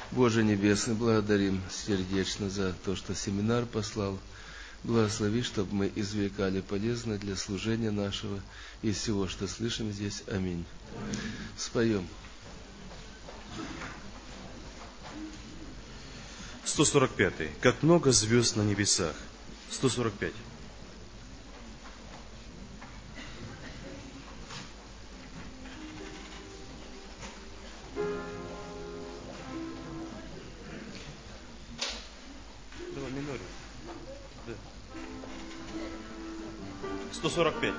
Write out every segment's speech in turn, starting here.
Боже Небесный, благодарим сердечно за то, что семинар послал. Благослови, чтобы мы извлекали полезное для служения нашего и всего, что слышим здесь. Аминь. Споем. 145. Как много звезд на небесах. 145. Давай, миноре. Да. 145.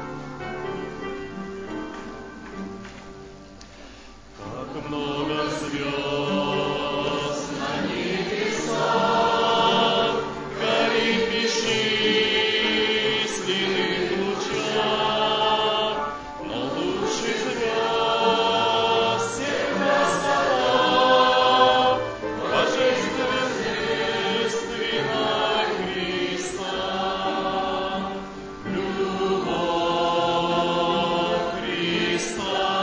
Как много звезд на небесах, горит в бесчисленных лучах, но лучше звезд всех красота, божественна Христа, любовь Христа.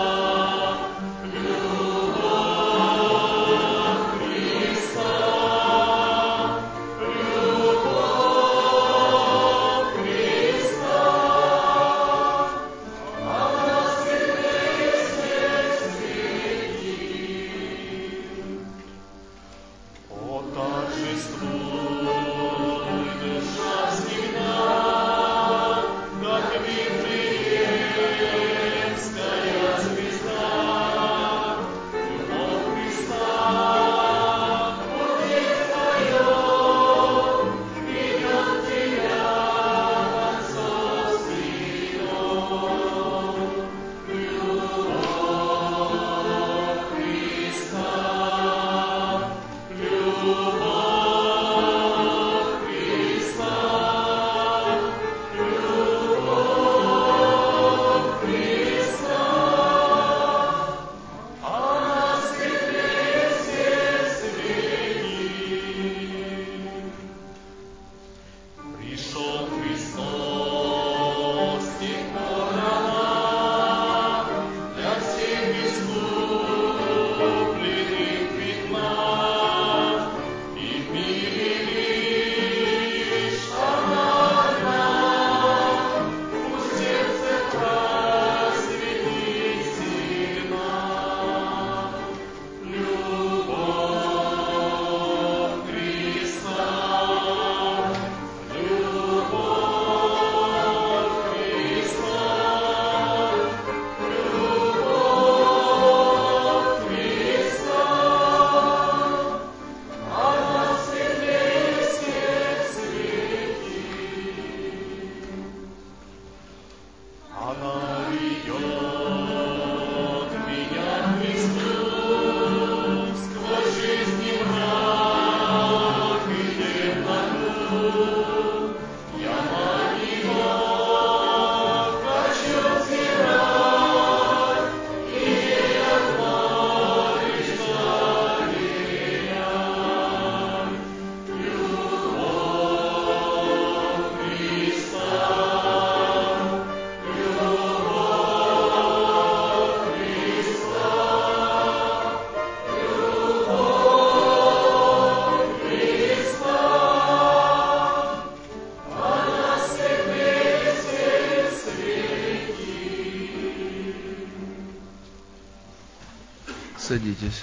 Садитесь.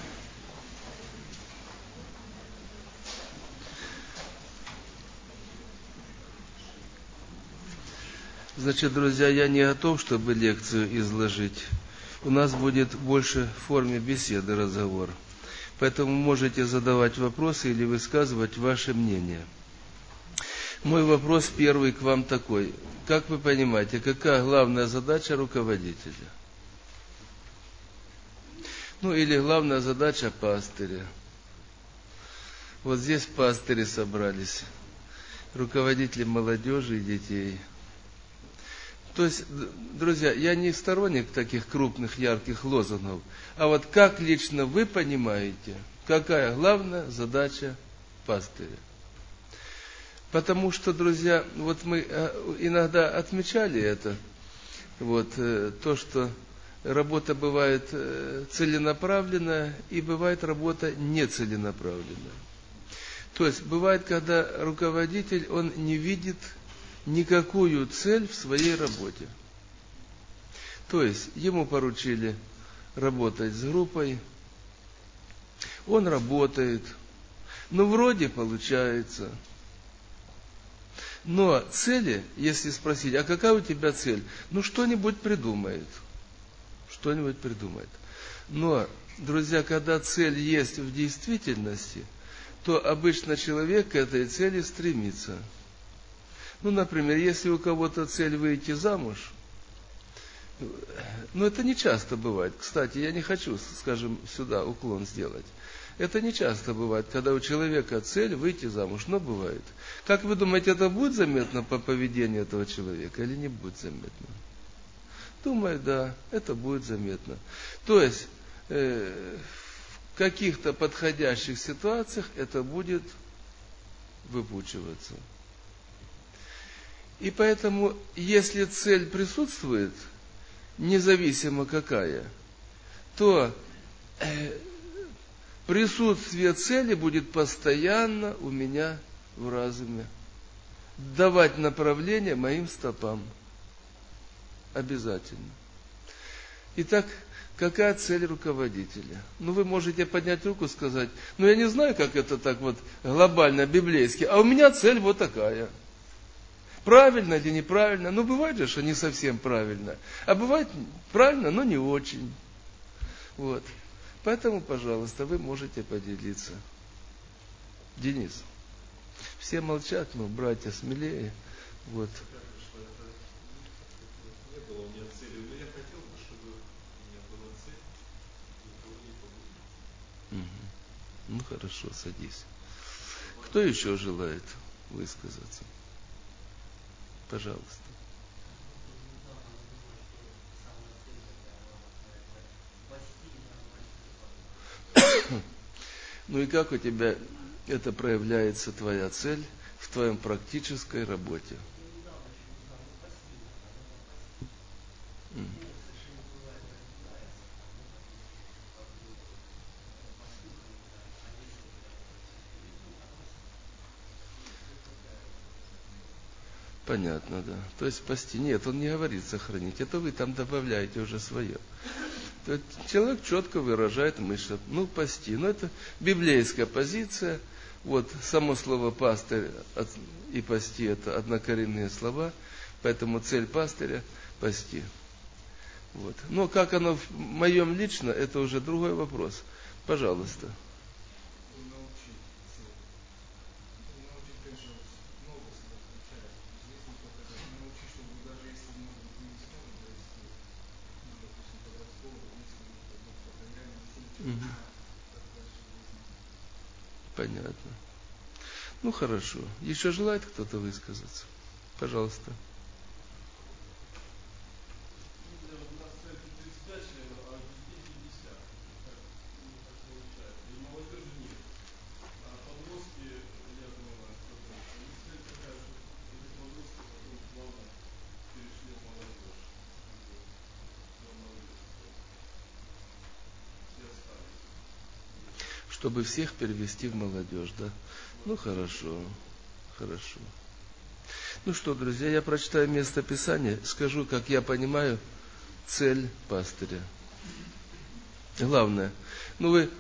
Значит, друзья, я не готов, чтобы лекцию изложить. У нас будет больше в форме беседы разговор. Поэтому можете задавать вопросы или высказывать ваше мнение. Мой вопрос первый к вам такой. Как вы понимаете, какая главная задача руководителя? Ну, или главная задача пастыря. Вот здесь пастыри собрались, руководители молодежи и детей. То есть, друзья, я не сторонник таких крупных, ярких лозунгов, а вот как лично вы понимаете, какая главная задача пастыря? Потому что, друзья, вот мы иногда отмечали это, вот то, что работа бывает целенаправленная и бывает работа нецеленаправленная. То есть бывает, когда руководитель, он не видит никакую цель в своей работе. То есть ему поручили работать с группой, он работает, но вроде получается. Но цели, если спросить, а какая у тебя цель? Ну, что-нибудь придумает. Что-нибудь придумает. Но, друзья, когда цель есть в действительности, то обычно человек к этой цели стремится. Ну, например, если у кого-то цель выйти замуж, но это не часто бывает. Кстати, я не хочу, скажем, сюда уклон сделать. Это не часто бывает, когда у человека цель выйти замуж, но бывает. Как вы думаете, это будет заметно по поведению этого человека или не будет заметно? Думаю, да, это будет заметно. То есть, в каких-то подходящих ситуациях это будет выпучиваться. И поэтому, если цель присутствует, независимо какая, то присутствие цели будет постоянно у меня в разуме. Давать направление моим стопам. Обязательно. Итак, какая цель руководителя? Ну, вы можете поднять руку и сказать, ну, я не знаю, как это так вот глобально, библейски, а у меня цель вот такая. Правильно или неправильно? Ну, бывает же, что не совсем правильно. А бывает правильно, но не очень. Вот. Поэтому, пожалуйста, вы можете поделиться. Денис. Все молчат, но братья смелее. Вот. Не было у меня цели, но я хотел бы, чтобы у меня была цель, никого не погубить. Ну, хорошо, садись. Кто еще желает высказаться? Пожалуйста. Ну и как у тебя это проявляется, твоя цель, в твоем практической работе? Понятно, да. То есть спасти. Нет, он не говорит сохранить. Это вы там добавляете уже свое. То есть человек четко выражает мысль. Ну, пасти. Но это библейская позиция. Вот само слово пастырь и пасти это однокоренные слова. Поэтому цель пастыря пасти. Вот. Но как оно в моем лично, это уже другой вопрос. Пожалуйста. Понятно. Ну хорошо. Еще желает кто-то высказаться? Пожалуйста. Чтобы всех перевести в молодежь, да? Ну, хорошо, хорошо. Ну что, друзья, я прочитаю место Писания, скажу, как я понимаю, цель пастыря. Главное, ну вы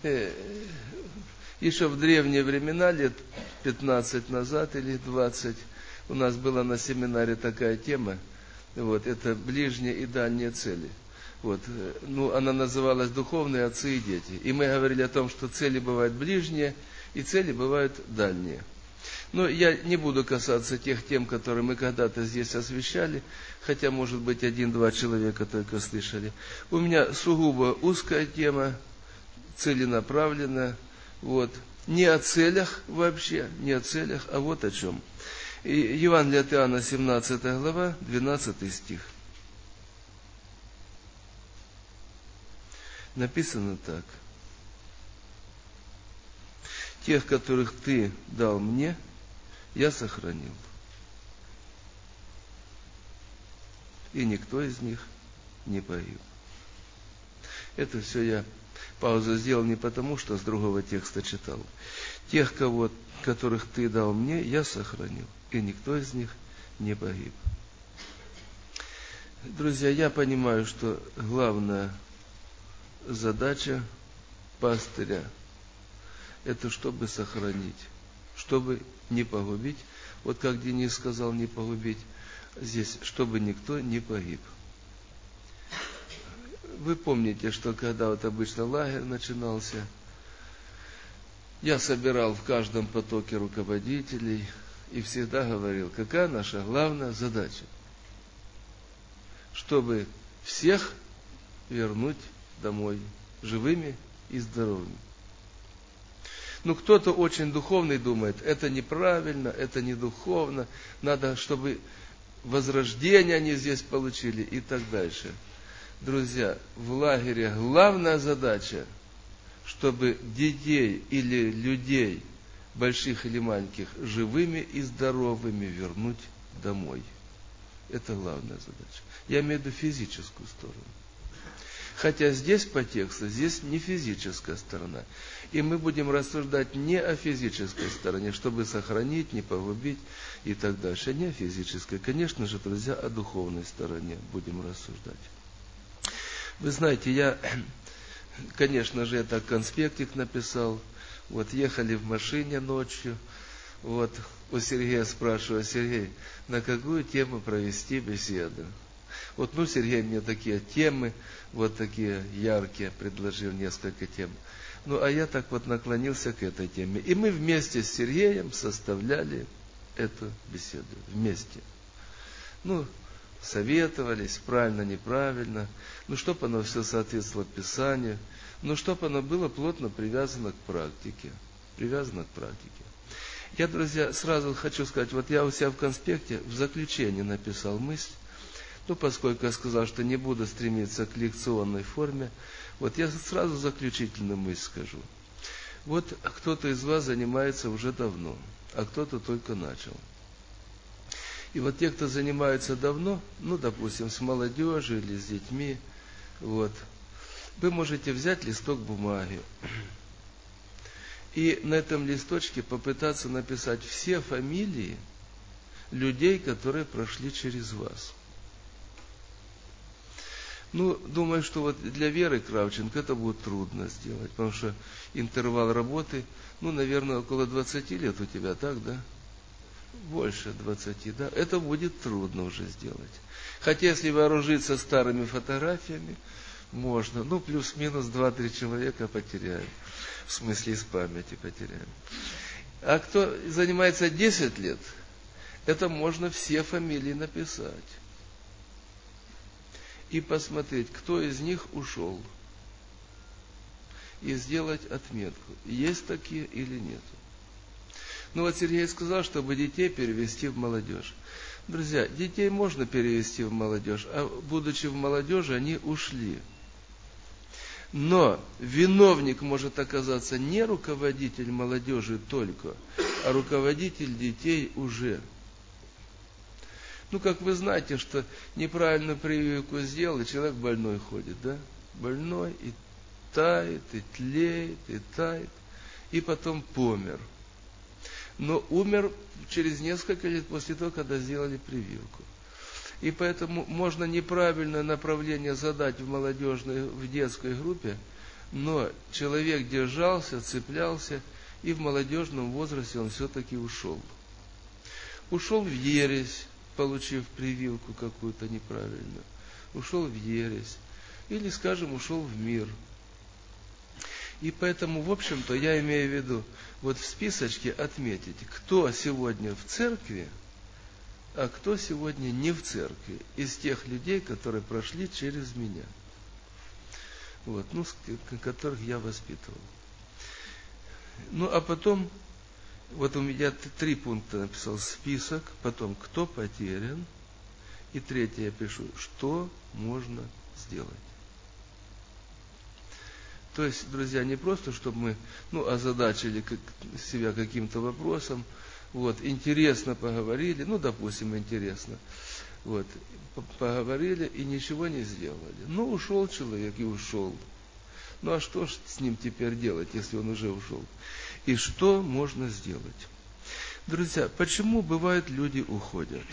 еще в древние времена, лет 15 назад или 20, у нас была на семинаре такая тема, вот, это ближние и дальние цели. Вот, ну, она называлась «Духовные отцы и дети». И мы говорили о том, что цели бывают ближние, и цели бывают дальние. Но я не буду касаться тех тем, которые мы когда-то здесь освещали, хотя, может быть, 1-2 человека только слышали. У меня сугубо узкая тема, целенаправленная, вот. Не о целях вообще, не о целях, а вот о чем. И Евангелие от Иоанна, 17 глава, 12 стих. Написано так. Тех, которых ты дал мне, я сохранил. И никто из них не погиб. Это все я паузу сделал не потому, что с другого текста читал. Тех, которых ты дал мне, я сохранил, и никто из них не погиб. Друзья, я понимаю, что главная задача пастыря – это чтобы сохранить, чтобы не погубить. Вот как Денис сказал, не погубить, здесь, чтобы никто не погиб. Вы помните, что когда вот обычно лагерь начинался, я собирал в каждом потоке руководителей и всегда говорил, какая наша главная задача? Чтобы всех вернуть домой живыми и здоровыми. Ну, кто-то очень духовный думает, это неправильно, это не духовно, надо, чтобы возрождение они здесь получили и так дальше. Друзья, в лагере главная задача, чтобы детей или людей, больших или маленьких, живыми и здоровыми вернуть домой. Это главная задача. Я имею в виду физическую сторону. Хотя здесь по тексту, здесь не физическая сторона. И мы будем рассуждать не о физической стороне, чтобы сохранить, не погубить и так дальше. А не о физической. Конечно же, друзья, о духовной стороне будем рассуждать. Вы знаете, я, конечно же, это конспектик написал. Вот ехали в машине ночью. Вот у Сергея спрашиваю, Сергей, на какую тему провести беседу? Вот, Сергей мне такие темы, вот такие яркие, предложил несколько тем. А я так вот наклонился к этой теме. И мы вместе с Сергеем составляли эту беседу. Вместе. Советовались, правильно, неправильно. Чтобы оно все соответствовало Писанию. Чтобы оно было плотно привязано к практике. Привязано к практике. Я, друзья, сразу хочу сказать, вот я у себя в конспекте в заключении написал мысль. Поскольку я сказал, что не буду стремиться к лекционной форме, вот я сразу заключительную мысль скажу. Вот кто-то из вас занимается уже давно, а кто-то только начал. И вот те, кто занимается давно, допустим, с молодежью или с детьми, вот, вы можете взять листок бумаги и на этом листочке попытаться написать все фамилии людей, которые прошли через вас. Думаю, что вот для Веры Кравченко это будет трудно сделать, потому что интервал работы, наверное, около 20 лет у тебя, так, да? Больше 20, да? Это будет трудно уже сделать. Хотя, если вооружиться старыми фотографиями, можно, плюс-минус 2-3 человека потеряем. В смысле, из памяти потеряем. А кто занимается 10 лет, это можно все фамилии написать. И посмотреть, кто из них ушел. И сделать отметку, есть такие или нет. Вот Сергей сказал, чтобы детей перевести в молодежь. Друзья, детей можно перевести в молодежь, а будучи в молодежи, они ушли. Но виновник может оказаться не руководитель молодежи только, а руководитель детей уже. Как вы знаете, что неправильную прививку сделал, и человек больной ходит, да? Больной и тает, и тлеет, и тает, и потом помер. Но умер через несколько лет после того, когда сделали прививку. И поэтому можно неправильное направление задать в детской группе, но человек держался, цеплялся, и в молодежном возрасте он все-таки ушел. Ушел в ересь, получив прививку какую-то неправильную. Ушел в ересь. Или, скажем, ушел в мир. И поэтому, в общем-то, я имею в виду, вот в списочке отметить, кто сегодня в церкви, а кто сегодня не в церкви, из тех людей, которые прошли через меня. Вот, которых я воспитывал. А потом, вот у меня 3 пункта написал: список, потом кто потерян, и 3 я пишу, что можно сделать. То есть, друзья, не просто, чтобы мы, озадачили себя каким-то вопросом, вот, интересно поговорили, допустим, интересно, вот, поговорили и ничего не сделали. Ушел человек и ушел. Ну а что ж с ним теперь делать, если он уже ушел? И что можно сделать? Друзья, почему бывает люди уходят?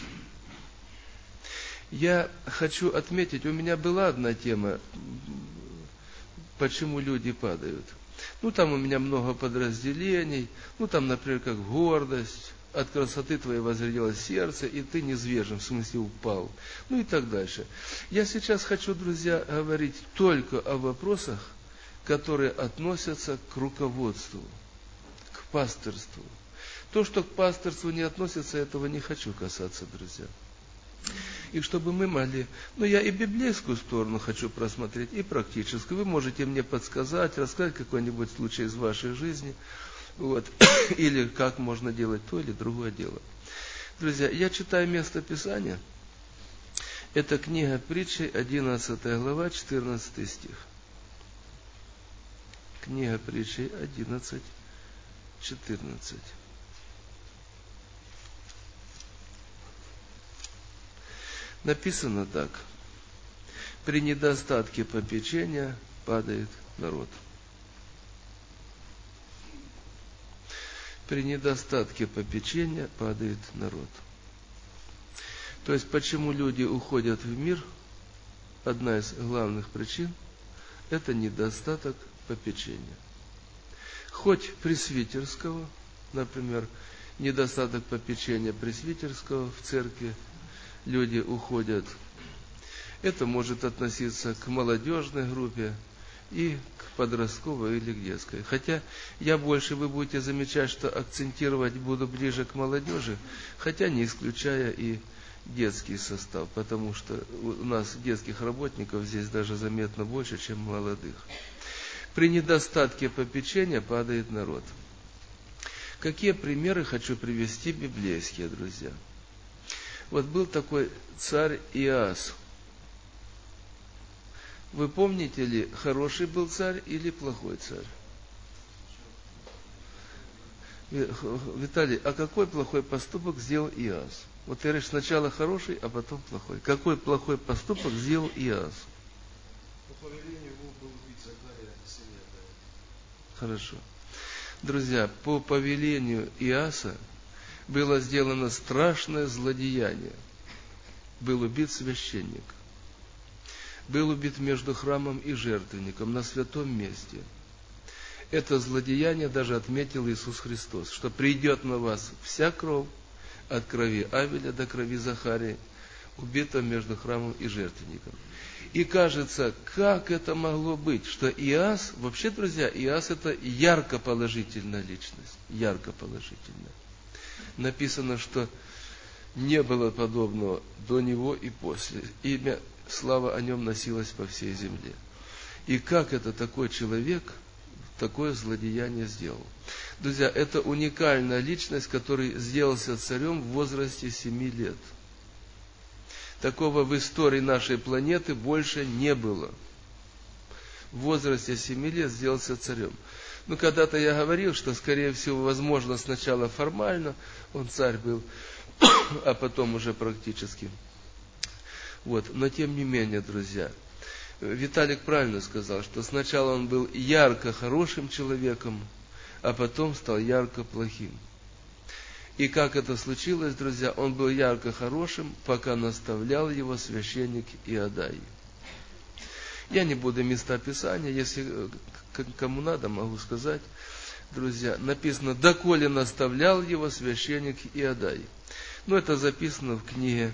Я хочу отметить, у меня была одна тема, почему люди падают. Ну, там у меня много подразделений, ну, там, например, как гордость, от красоты твоей возрядилось сердце, и ты низвержен, в смысле упал, ну и так дальше. Я сейчас хочу, друзья, говорить только о вопросах, которые относятся к руководству, к пастырству. То, что к пастырству не относится, этого не хочу касаться, друзья. И чтобы мы могли, я и библейскую сторону хочу просмотреть, и практическую. Вы можете мне подсказать, рассказать какой-нибудь случай из вашей жизни, или как можно делать то или другое дело. Друзья, я читаю место Писания. Это книга Притчей, 11 глава, 14 стих. Книга Притчей 11, 14. Написано так. При недостатке попечения падает народ. При недостатке попечения падает народ. То есть, почему люди уходят в мир, одна из главных причин – это недостаток попечения. Хоть пресвитерского, например, недостаток попечения пресвитерского в церкви, люди уходят. Это может относиться к молодежной группе и к подростковой или к детской. Хотя вы будете замечать, что акцентировать буду ближе к молодежи, хотя не исключая и детский состав, потому что у нас детских работников здесь даже заметно больше, чем молодых. При недостатке попечения падает народ. Какие примеры хочу привести библейские, друзья? Был такой царь Иас. Вы помните ли, хороший был царь или плохой царь? Виталий, а какой плохой поступок сделал Иас? Ты говоришь, сначала хороший, а потом плохой. Какой плохой поступок сделал Иас? По повелению его был убит Захария, сын Иадаи. Хорошо. Друзья, по повелению Иаса было сделано страшное злодеяние. Был убит священник. Был убит между храмом и жертвенником на святом месте. Это злодеяние даже отметил Иисус Христос, что придет на вас вся кровь, от крови Авеля до крови Захарии, убита между храмом и жертвенником. И кажется, как это могло быть, что Иас, вообще, друзья, Иас это ярко положительная личность, ярко положительная. Написано, что не было подобного до него и после. Имя, слава о нем носилась по всей земле. И как это такой человек такое злодеяние сделал? Друзья, это уникальная личность, который сделался царем в возрасте 7 лет. Такого в истории нашей планеты больше не было. В возрасте 7 лет сделался царем. Когда-то я говорил, что, скорее всего, возможно, сначала формально он царь был, а потом уже практически. Но тем не менее, друзья, Виталик правильно сказал, что сначала он был ярко хорошим человеком, а потом стал ярко плохим. И как это случилось, друзья, он был ярко хорошим, пока наставлял его священник Иадай. Я не буду места Писания, если кому надо, могу сказать. Друзья, написано, доколе наставлял его священник Иадай. Это записано в книге,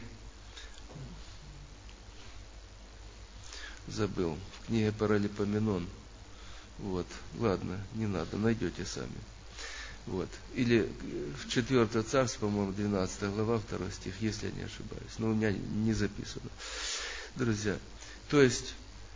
забыл, в книге Паралипоменон. Ладно, не надо, найдете сами. Или в 4 Царство, по-моему, 12 глава, 2 стих, если я не ошибаюсь. Но у меня не записано. Друзья, то есть,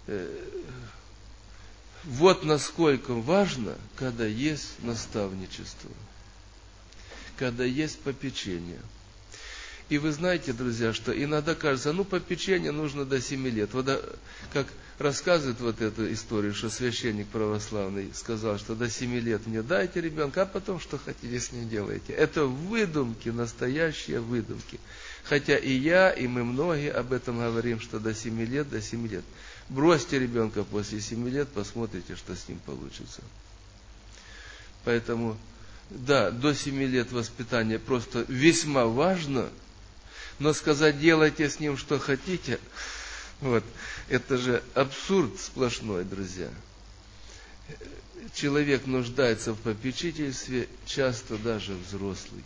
насколько важно, когда есть наставничество, когда есть попечение. И вы знаете, друзья, что иногда кажется, попечение нужно до 7 лет. Как рассказывает эту историю, что священник православный сказал, что до 7 лет мне дайте ребенка, а потом что хотите с ним делаете. Это выдумки, настоящие выдумки. Хотя и я, и мы многие об этом говорим, что до 7 лет, до 7 лет. Бросьте ребенка после 7 лет, посмотрите, что с ним получится. Поэтому, да, до 7 лет воспитание просто весьма важно, но сказать, делайте с ним, что хотите, вот, это же абсурд сплошной, друзья. Человек нуждается в попечительстве, часто даже взрослый.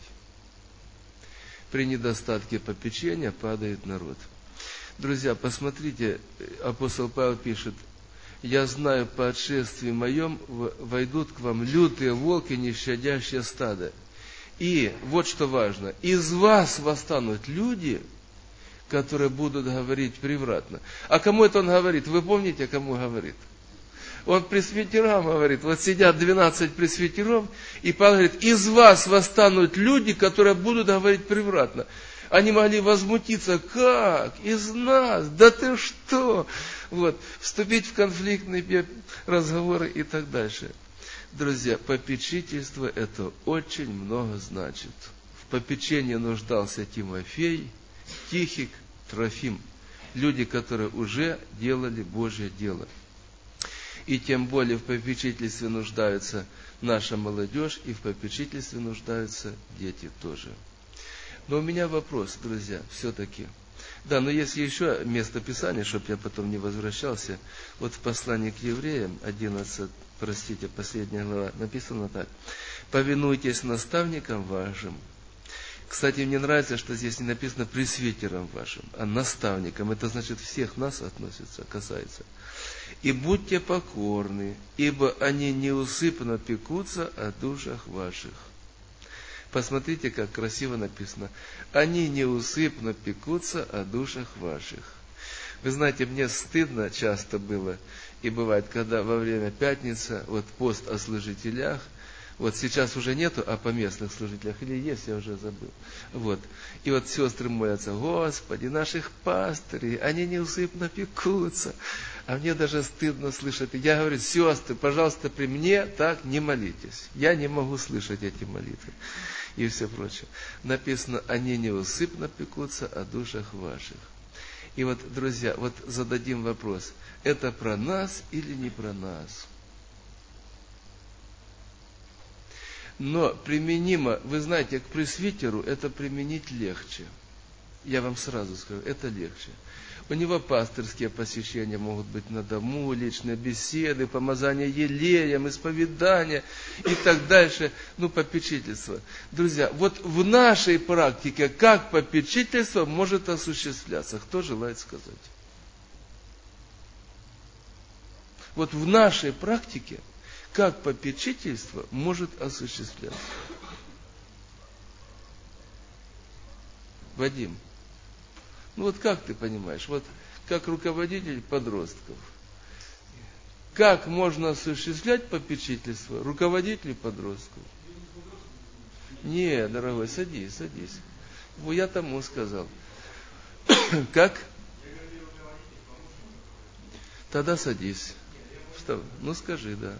При недостатке попечения падает народ. Друзья, посмотрите, апостол Павел пишет: «Я знаю, по отшествии моем войдут к вам лютые волки, не щадящие стадо. И, вот что важно, из вас восстанут люди, которые будут говорить превратно». А кому это он говорит? Вы помните, кому говорит? Он пресвитерам говорит, вот сидят 12 пресвитеров, и Павел говорит, из вас восстанут люди, которые будут говорить превратно. Они могли возмутиться, как? Из нас? Да ты что? Вот, вступить в конфликтные разговоры и так дальше. Друзья, попечительство это очень много значит. В попечении нуждался Тимофей, Тихик, Трофим. Люди, которые уже делали Божье дело. И тем более в попечительстве нуждается наша молодежь, и в попечительстве нуждаются дети тоже. Но у меня вопрос, друзья, все-таки. Да, но есть еще место Писания, чтобы я потом не возвращался. Вот в послании к евреям, 11, последняя глава, написано так. «Повинуйтесь наставникам вашим». Кстати, мне нравится, что здесь не написано пресвитерам вашим, а наставникам. Это значит, всех нас относится, касается. «И будьте покорны, ибо они неусыпно пекутся о душах ваших». Посмотрите, как красиво написано. «Они неусыпно пекутся о душах ваших». Вы знаете, мне стыдно часто было, и бывает, когда во время пятницы, вот пост о служителях, вот сейчас уже нету о поместных служителях, или есть, я уже забыл. Вот. И вот сестры молятся: «Господи, наших пастырей, они неусыпно пекутся». А мне даже стыдно слышать. Я говорю: сестры, пожалуйста, при мне так не молитесь. Я не могу слышать эти молитвы. И все прочее. Написано: «Они неусыпно пекутся о душах ваших». И вот, друзья, вот зададим вопрос. Это про нас или не про нас? Но применимо, вы знаете, к пресвитеру это применить легче. Я вам сразу скажу, это легче. У него пастырские посещения могут быть на дому, личные беседы, помазание елеем, исповедание и так дальше. Ну, попечительство. Друзья, вот в нашей практике как попечительство может осуществляться? Кто желает сказать? Вот в нашей практике как попечительство может осуществляться? Вадим, ну вот как ты понимаешь, вот как руководитель подростков, как можно осуществлять попечительство руководителей подростков? Не, дорогой, садись. Я тому сказал. Как? Тогда садись. Встав. Ну скажи, да.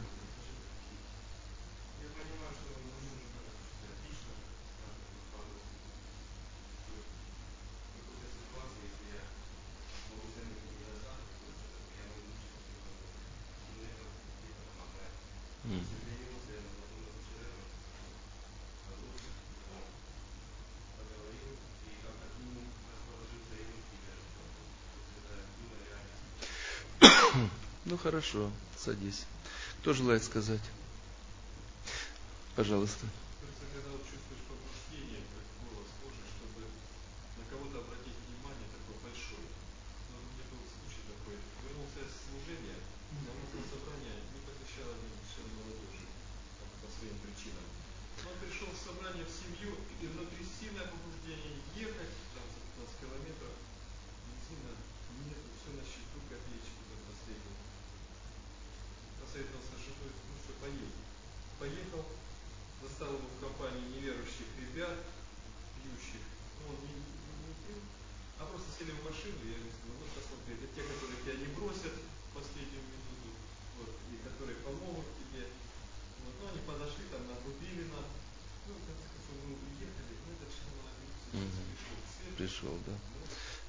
Ну хорошо, садись. Кто желает сказать? Пожалуйста. Когда вот чувствуешь побуждение, как голос Божий, чтобы на кого-то обратить внимание такое большое. Но у меня был случай такой. Вернулся из служения, вернулся на собрание, не посещал один член молодежи по своим причинам. Но он пришел в собрание в семью, и внутри сильное побуждение ехать там за 15 километров. Бензина нет, все на счету, копеечки до последнего. Посоветовался с женой, ну что, поедем. Поехал, застал его в компании неверующих ребят, пьющих. Ну, он не пил, а просто сели в машину, и я ему сказал: вот посмотри, это те, которые тебя не бросят в последнюю минуту, вот, и которые помогут тебе. Вот, ну, они подошли, там, нагрубили нас. Ну, в конце концов, мы уехали, но этот член молодежи пришел к свету. Пришел, да.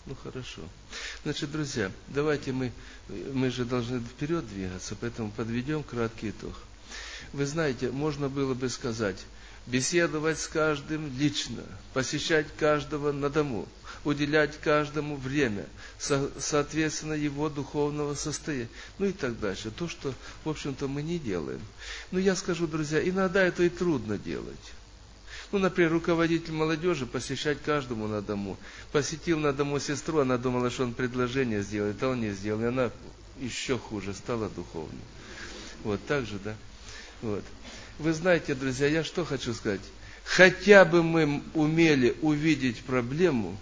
Ну хорошо. Значит, друзья, давайте мы же должны вперед двигаться, поэтому подведем краткий итог. Вы знаете, можно было бы сказать, беседовать с каждым лично, посещать каждого на дому, уделять каждому время, соответственно его духовного состояния, ну и так дальше. То, что, в общем-то, мы не делаем. Но я скажу, друзья, иногда это и трудно делать. Ну, например, руководитель молодежи посещать каждому на дому. Посетил на дому сестру, она думала, что он предложение сделает, а он не сделал. И она еще хуже стала духовной. Вот так же, да? Вот. Вы знаете, друзья, я что хочу сказать? Хотя бы мы умели увидеть проблему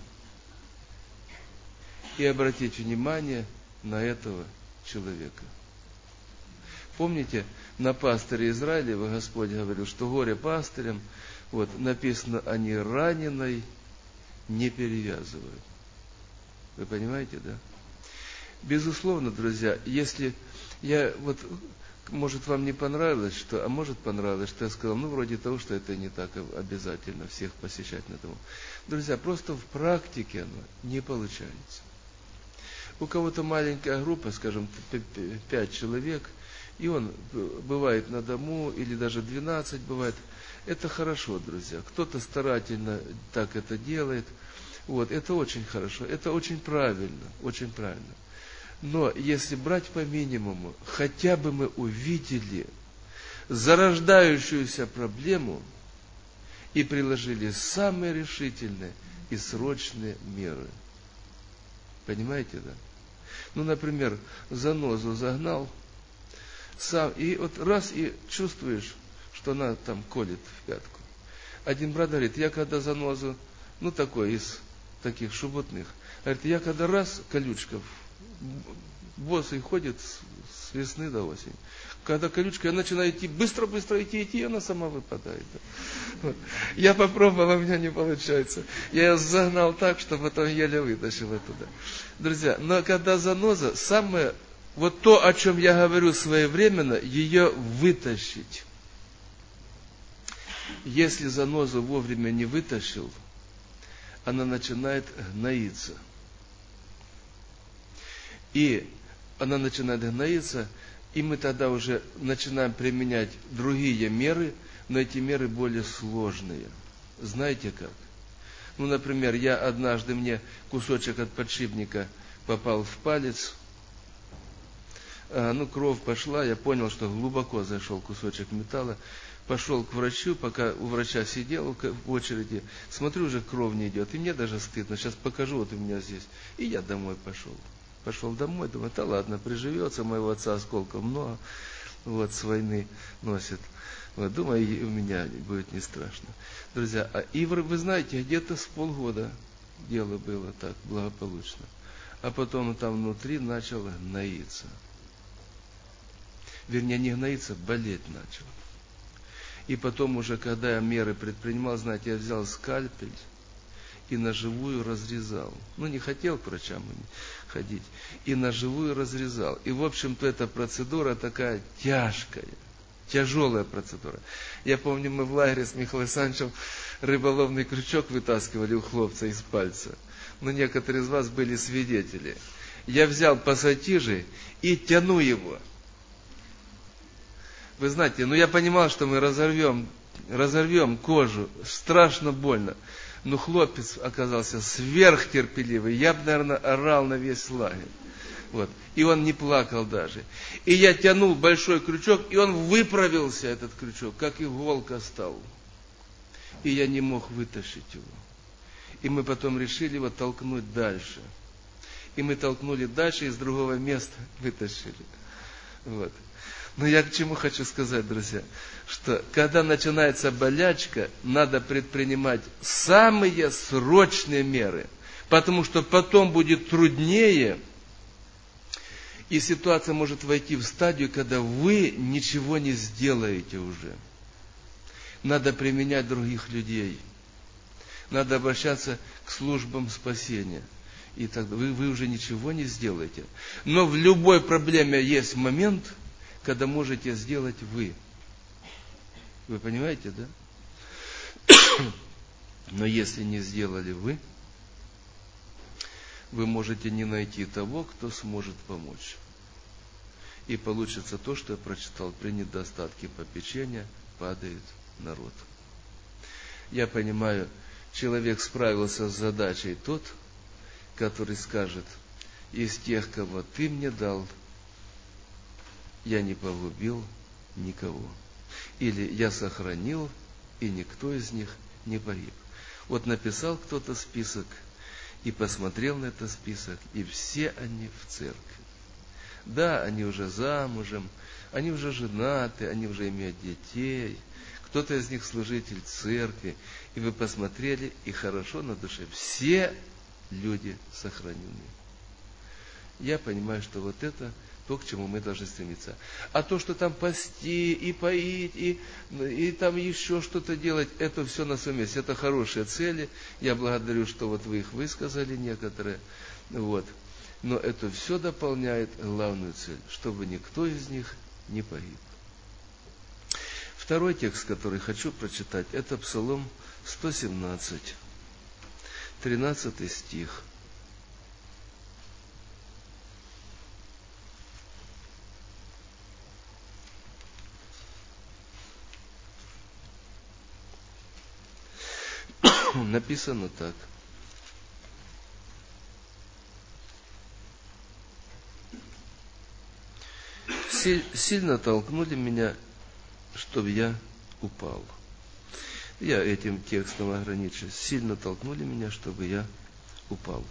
и обратить внимание на этого человека. Помните, на пастыре Израилева Господь говорил, что горе пастырям, вот написано, они раненой не перевязывают. Вы понимаете, да? Безусловно, друзья, если я вот, может, вам не понравилось, что, а может, понравилось, что я сказал, ну, вроде того, что это не так обязательно всех посещать на дому. Друзья, просто в практике оно не получается. У кого-то маленькая группа, скажем, 5 человек, и он бывает на дому, или даже 12 бывает. Это хорошо, друзья. Кто-то старательно так это делает. Вот, это очень хорошо, это очень правильно, очень правильно. Но если брать по минимуму, хотя бы мы увидели зарождающуюся проблему и приложили самые решительные и срочные меры. Понимаете, да? Ну, например, занозу загнал, сам, и вот раз, и чувствуешь, что она там колет в пятку. Один брат говорит, я когда занозу, ну, такой из таких шубутных, говорит, я когда раз, колючка, босый ходит с весны до осени. Когда колючка, я начинаю идти, быстро-быстро идти, и она сама выпадает. Вот. Я попробовал, а у меня не получается. Я ее загнал так, что потом еле вытащил оттуда. Друзья, но когда заноза, самое, вот то, о чем я говорю своевременно, ее вытащить. Если занозу вовремя не вытащил, она начинает гноиться. И она начинает гноиться, и мы тогда уже начинаем применять другие меры, но эти меры более сложные. Знаете как? Ну, например, однажды мне кусочек от подшипника попал в палец, кровь пошла, я понял, что глубоко зашел кусочек металла, пошел к врачу, пока у врача сидел в очереди, смотрю, уже кровь не идет, и мне даже стыдно, сейчас покажу, вот у меня здесь, и я домой пошел. Пошел домой, думаю, да ладно, приживется, моего отца осколков много, вот, с войны носит. Вот, думаю, и у меня будет не страшно. Друзья, и вы знаете, где-то с полгода дело было так благополучно. А потом там внутри начало гноиться. Вернее, не гноиться, болеть начало. И потом уже, когда я меры предпринимал, знаете, я взял скальпель и на живую разрезал. Ну, не хотел к врачам ходить. И на живую разрезал. И, в общем-то, эта процедура такая тяжелая процедура. Я помню, мы в лагере с Михаилом Александровичем рыболовный крючок вытаскивали у хлопца из пальца. Но некоторые из вас были свидетели. Я взял пассатижи и тяну его. Вы знаете, я понимал, что мы разорвем кожу. Страшно больно. Но хлопец оказался сверхтерпеливый. Я бы, наверное, орал на весь лагерь. Вот. И он не плакал даже. И я тянул большой крючок, и он выправился, этот крючок, как иголка стал. И я не мог вытащить его. И мы потом решили его толкнуть дальше. И мы толкнули дальше, и с другого места вытащили. Вот. Но я к чему хочу сказать, друзья, что когда начинается болячка, надо предпринимать самые срочные меры, потому что потом будет труднее, и ситуация может войти в стадию, когда вы ничего не сделаете уже. Надо применять других людей, надо обращаться к службам спасения, и тогда вы уже ничего не сделаете. Но в любой проблеме есть момент, когда можете сделать вы. Вы понимаете, да? Но если не сделали вы, вы можете не найти того, кто сможет помочь. И получится то, что я прочитал: при недостатке попечения падает народ. Я понимаю, человек справился с задачей тот, который скажет: из тех, кого ты мне дал, я не погубил никого. Или я сохранил, и никто из них не погиб. Вот написал кто-то список, и посмотрел на этот список, и все они в церкви. Да, они уже замужем, они уже женаты, они уже имеют детей, кто-то из них служитель церкви, и вы посмотрели, и хорошо на душе. Все люди сохранены. Я понимаю, что вот это то, к чему мы должны стремиться. А то, что там пасти, и поить, и там еще что-то делать, это все на своем месте. Это хорошие цели. Я благодарю, что вот вы их высказали некоторые. Вот. Но это все дополняет главную цель, чтобы никто из них не погиб. Второй текст, который хочу прочитать, это Псалом 117, 13 стих. Написано так. Сильно толкнули меня, чтобы я упал. Я этим текстом ограничусь. Сильно толкнули меня, чтобы я упал.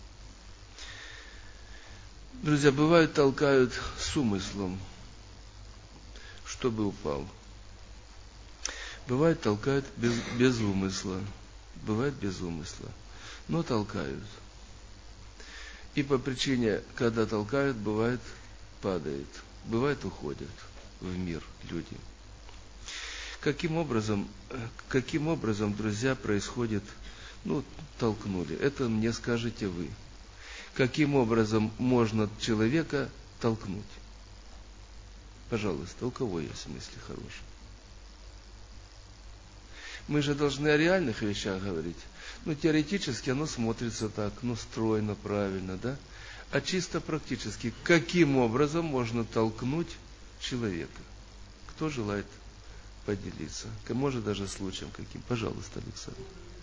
Друзья, бывает, толкают с умыслом, чтобы упал. Бывает, толкают без умысла. Бывает без умысла. Но толкают. И по причине, когда толкают, бывает, падает. Бывает, уходят в мир люди. Каким образом, друзья, происходит, толкнули? Это мне скажете вы. Каким образом можно человека толкнуть? Пожалуйста, у кого есть мысли хорошие? Мы же должны о реальных вещах говорить. Теоретически оно смотрится так, стройно, правильно, да? А чисто практически, каким образом можно толкнуть человека? Кто желает поделиться? Может, даже случаем каким? Пожалуйста, Александр.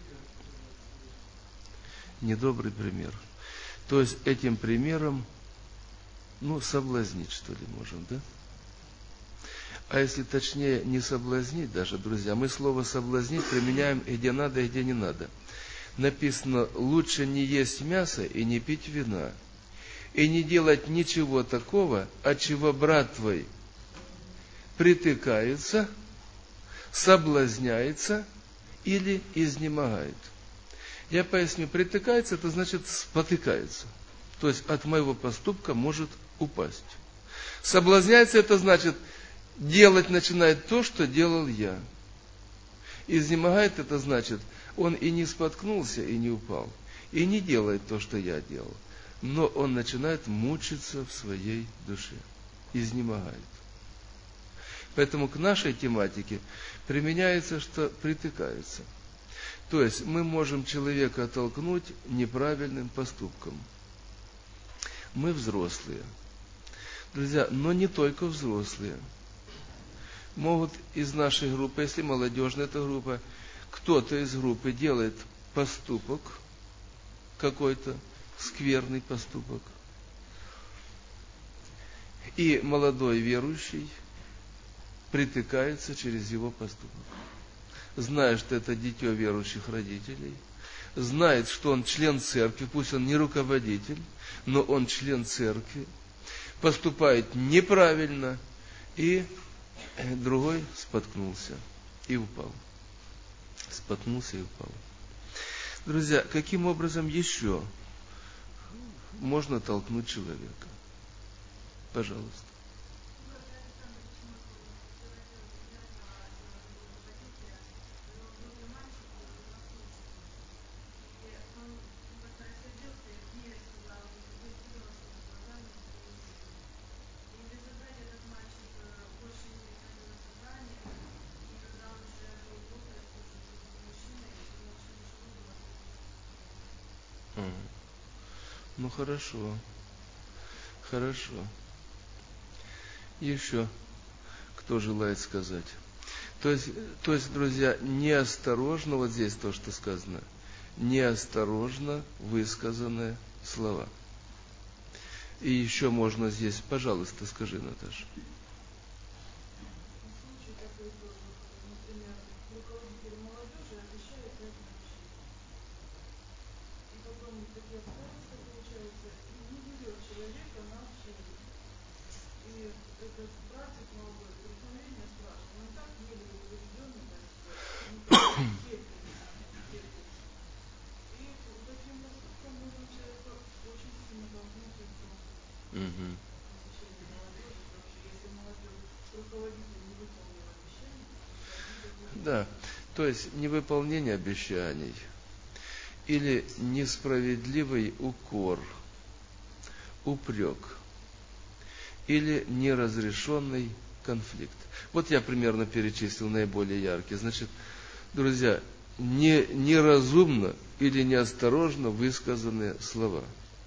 Недобрый пример. То есть, этим примером, соблазнить, что ли, можем, да? А если точнее, не соблазнить даже, друзья, мы слово «соблазнить» применяем где надо и где не надо. Написано: лучше не есть мясо и не пить вина, и не делать ничего такого, от чего брат твой притыкается, соблазняется или изнемогает. Я поясню: притыкается — это значит спотыкается. То есть от моего поступка может упасть. Соблазняется — это значит делать начинает то, что делал я. Изнемогает — это значит, он и не споткнулся, и не упал, и не делает то, что я делал, но он начинает мучиться в своей душе, изнемогает. Поэтому к нашей тематике применяется, что притыкается. То есть мы можем человека оттолкнуть неправильным поступком. Мы взрослые. Друзья, но не только взрослые. Могут из нашей группы, если молодежная эта группа, кто-то из группы делает поступок, какой-то скверный поступок, и молодой верующий притыкается через его поступок. Зная, что это дитё верующих родителей, знает, что он член церкви, пусть он не руководитель, но он член церкви, поступает неправильно, и другой споткнулся и упал. Споткнулся и упал. Друзья, каким образом еще можно толкнуть человека? Пожалуйста. Ну хорошо. Хорошо. Еще кто желает сказать? То есть, друзья, неосторожно, вот здесь то, что сказано, неосторожно высказанные слова. И еще можно здесь, пожалуйста, скажи, Наташа. Случай такой тоже, например, руководитель молодежи обещает дать обучение. И потом такие обстоятельства получаются, и не берет человека на общение. И этот братик молодой, вдохновение спрашивает, он так еле убежденный, так сказать, не терпится. И таким поступком можно человека очень сильно толкнуть в посещение молодежи, вообще, если молодежь, руководитель не выполнил обещание, Да, то есть невыполнение обещаний или несправедливый укор, упрек или неразрешенный конфликт. Вот я примерно перечислил наиболее яркие. Значит, друзья, неразумно или неосторожно высказанные слова.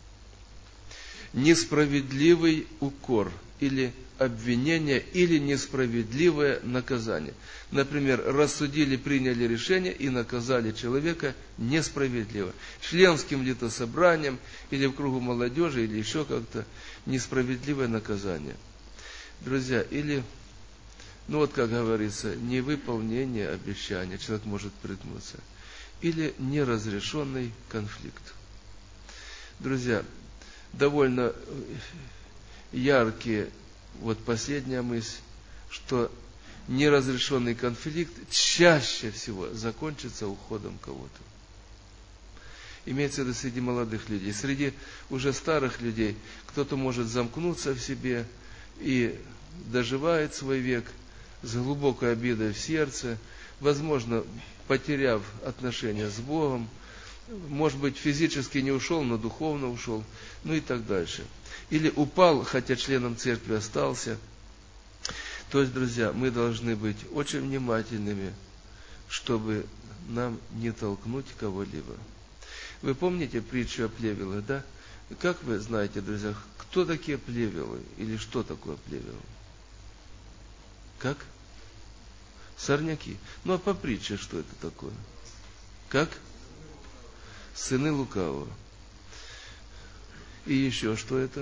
Несправедливый укор или обвинение или несправедливое наказание. Например, рассудили, приняли решение и наказали человека несправедливо. Членским ли-то собранием, или в кругу молодежи, или еще как-то несправедливое наказание. Друзья, или, как говорится, невыполнение обещания, человек может приткнуться. Или неразрешенный конфликт. Друзья, довольно яркие, последняя мысль, что неразрешенный конфликт чаще всего закончится уходом кого-то. Имеется в виду среди молодых людей. Среди уже старых людей кто-то может замкнуться в себе и доживает свой век с глубокой обидой в сердце, возможно, потеряв отношения с Богом, может быть, физически не ушел, но духовно ушел, и так дальше. Или упал, хотя членом церкви остался. То есть, друзья, мы должны быть очень внимательными, чтобы нам не толкнуть кого-либо. Вы помните притчу о плевелах, да? Как вы знаете, друзья, кто такие плевелы? Или что такое плевел? Как? Сорняки. А по притче что это такое? Как? Сыны лукавого. И еще что это?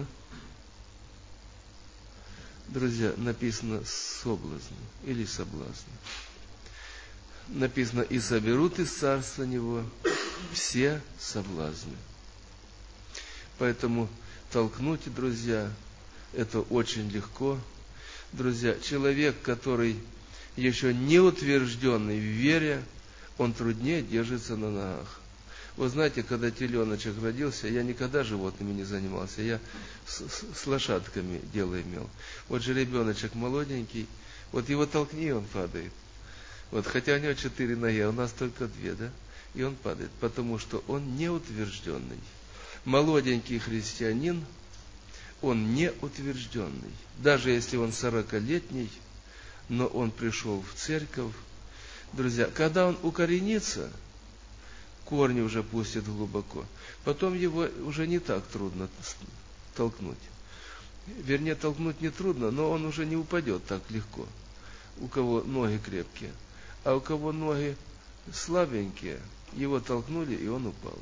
Друзья, написано соблазн или соблазн. Написано, и соберут из царства него все соблазны. Поэтому толкнуть, друзья, это очень легко. Друзья, человек, который еще не утвержденный в вере, он труднее держится на ногах. Вы знаете, когда теленочек родился, я никогда животными не занимался, я с лошадками дело имел. Вот же ребеночек молоденький, его толкни, он падает. Хотя у него 4 ноги, а у нас только 2, да? И он падает, потому что он неутвержденный. Молоденький христианин, он неутвержденный. Даже если он 40-летний, но он пришел в церковь. Друзья, когда он укоренится, корни уже пустят глубоко, потом его уже не так трудно толкнуть. Вернее, толкнуть не трудно, но он уже не упадет так легко. У кого ноги крепкие. А у кого ноги слабенькие, его толкнули, и он упал.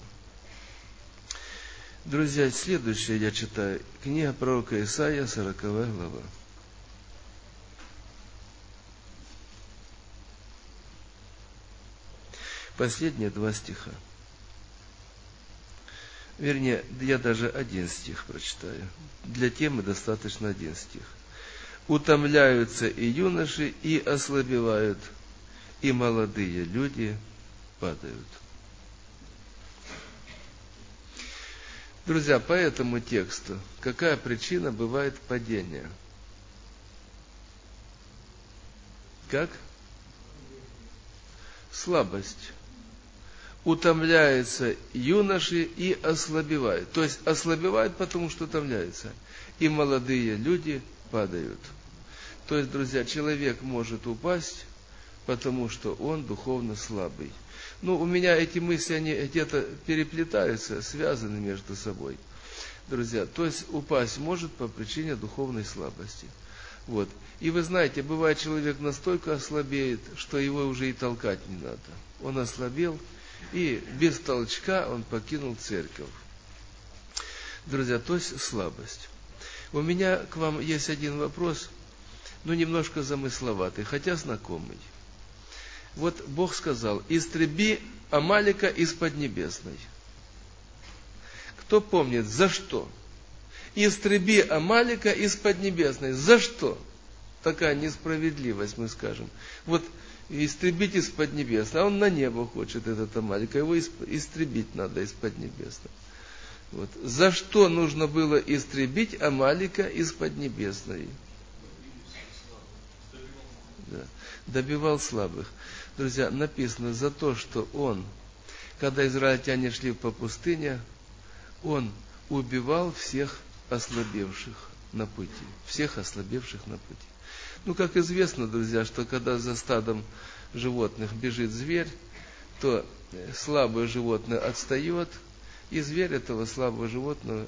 Друзья, следующее я читаю. Книга пророка Исаия, 40 глава. Последние 2 стиха. Вернее, я даже 1 стих прочитаю. Для темы достаточно 1 стих. Утомляются и юноши, и ослабевают, и молодые люди падают. Друзья, по этому тексту, какая причина бывает падения? Как? Слабость. Утомляются юноши и ослабевают. То есть ослабевают, потому что утомляются. И молодые люди падают. То есть, друзья, человек может упасть, потому что он духовно слабый. У меня эти мысли, они где-то переплетаются, связаны между собой. друзья, то есть упасть может по причине духовной слабости. Вот. И вы знаете, бывает, человек настолько ослабеет, что его уже и толкать не надо. Он ослабел, и без толчка он покинул церковь. Друзья, то есть слабость. У меня к вам есть один вопрос, немножко замысловатый, хотя знакомый. Вот Бог сказал: истреби Амалика из Поднебесной. Кто помнит, за что? Истреби Амалика из Поднебесной. За что? Такая несправедливость, мы скажем. Вот истребить из Поднебесной, а он на небо хочет, этот Амалик, а его истребить надо из Поднебесной. Вот. За что нужно было истребить Амалика из Поднебесной? Да. Добивал слабых. Друзья, написано за то, что он, когда израильтяне шли по пустыне, он убивал всех ослабевших на пути. Всех ослабевших на пути. Как известно, друзья, что когда за стадом животных бежит зверь, то слабое животное отстает, и зверь этого слабого животного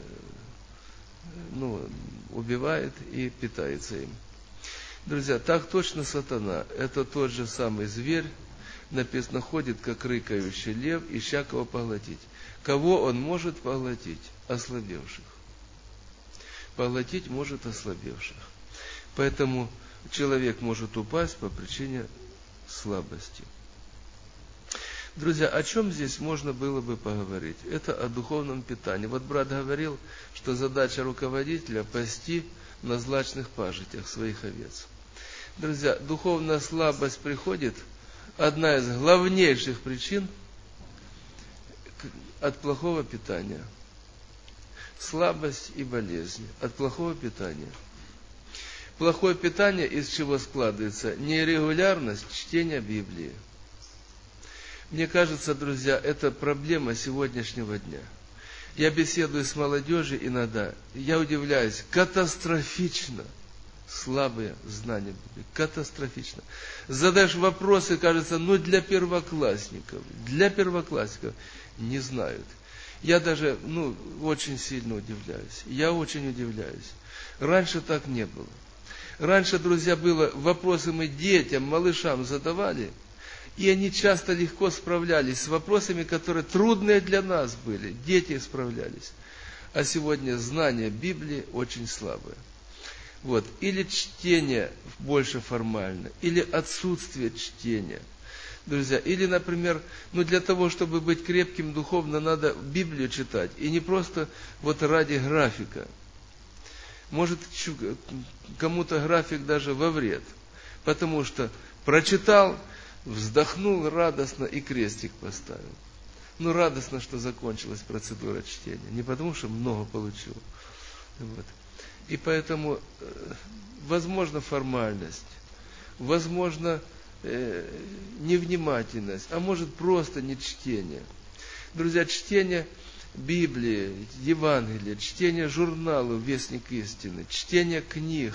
убивает и питается им. Друзья, так точно сатана, это тот же самый зверь, написано, ходит, как рыкающий лев, ища кого поглотить. Кого он может поглотить? Ослабевших. Поглотить может ослабевших. Поэтому человек может упасть по причине слабости. Друзья, о чем здесь можно было бы поговорить? Это о духовном питании. Вот брат говорил, что задача руководителя – пасти на злачных пажитях своих овец. Друзья, духовная слабость приходит, одна из главнейших причин от плохого питания. Слабость и болезнь от плохого питания. Плохое питание из чего складывается? Нерегулярность чтения Библии. Мне кажется, друзья, это проблема сегодняшнего дня. Я беседую с молодежью иногда, я удивляюсь, катастрофично слабые знания Библии. Катастрофично. Задаешь вопросы, кажется, для первоклассников. Для первоклассников не знают. Я даже, очень сильно удивляюсь. Я очень удивляюсь. Раньше так не было. Раньше, друзья, было, вопросы мы детям, малышам задавали, и они часто легко справлялись с вопросами, которые трудные для нас были. Дети справлялись. А сегодня знание Библии очень слабое. Вот. Или чтение больше формально, или отсутствие чтения. Друзья, или, например, для того, чтобы быть крепким духовно, надо Библию читать. И не просто ради графика. Может, кому-то график даже во вред. Потому что прочитал, вздохнул радостно и крестик поставил. Радостно, что закончилась процедура чтения. Не потому, что много получил. Вот. И поэтому, возможно, формальность, возможно, невнимательность, а может, просто не чтение. Друзья, чтение Библии, Евангелия, чтение журналов «Вестник истины», чтение книг.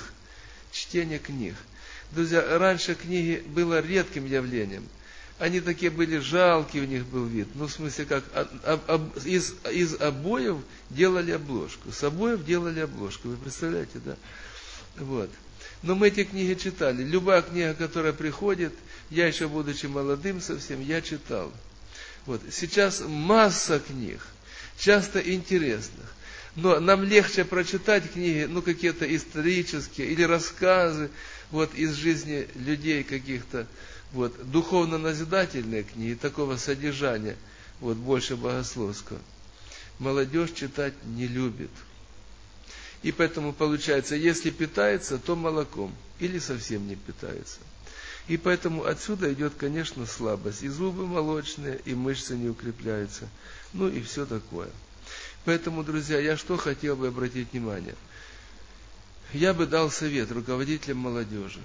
Друзья, раньше книги было редким явлением. Они такие были жалкие, у них был вид. В смысле, как из обоев делали обложку. С обоев делали обложку. Вы представляете, да? Вот. Но мы эти книги читали. Любая книга, которая приходит, я еще будучи молодым совсем, я читал. Вот. Сейчас масса книг, часто интересных. Но нам легче прочитать книги, какие-то исторические или рассказы, из жизни людей каких-то, духовно-назидательные книги, такого содержания, больше богословского. Молодежь читать не любит. И поэтому получается, если питается, то молоком, или совсем не питается. И поэтому отсюда идет, конечно, слабость. И зубы молочные, и мышцы не укрепляются. И все такое. Поэтому, друзья, я что хотел бы обратить внимание? Я бы дал совет руководителям молодежи.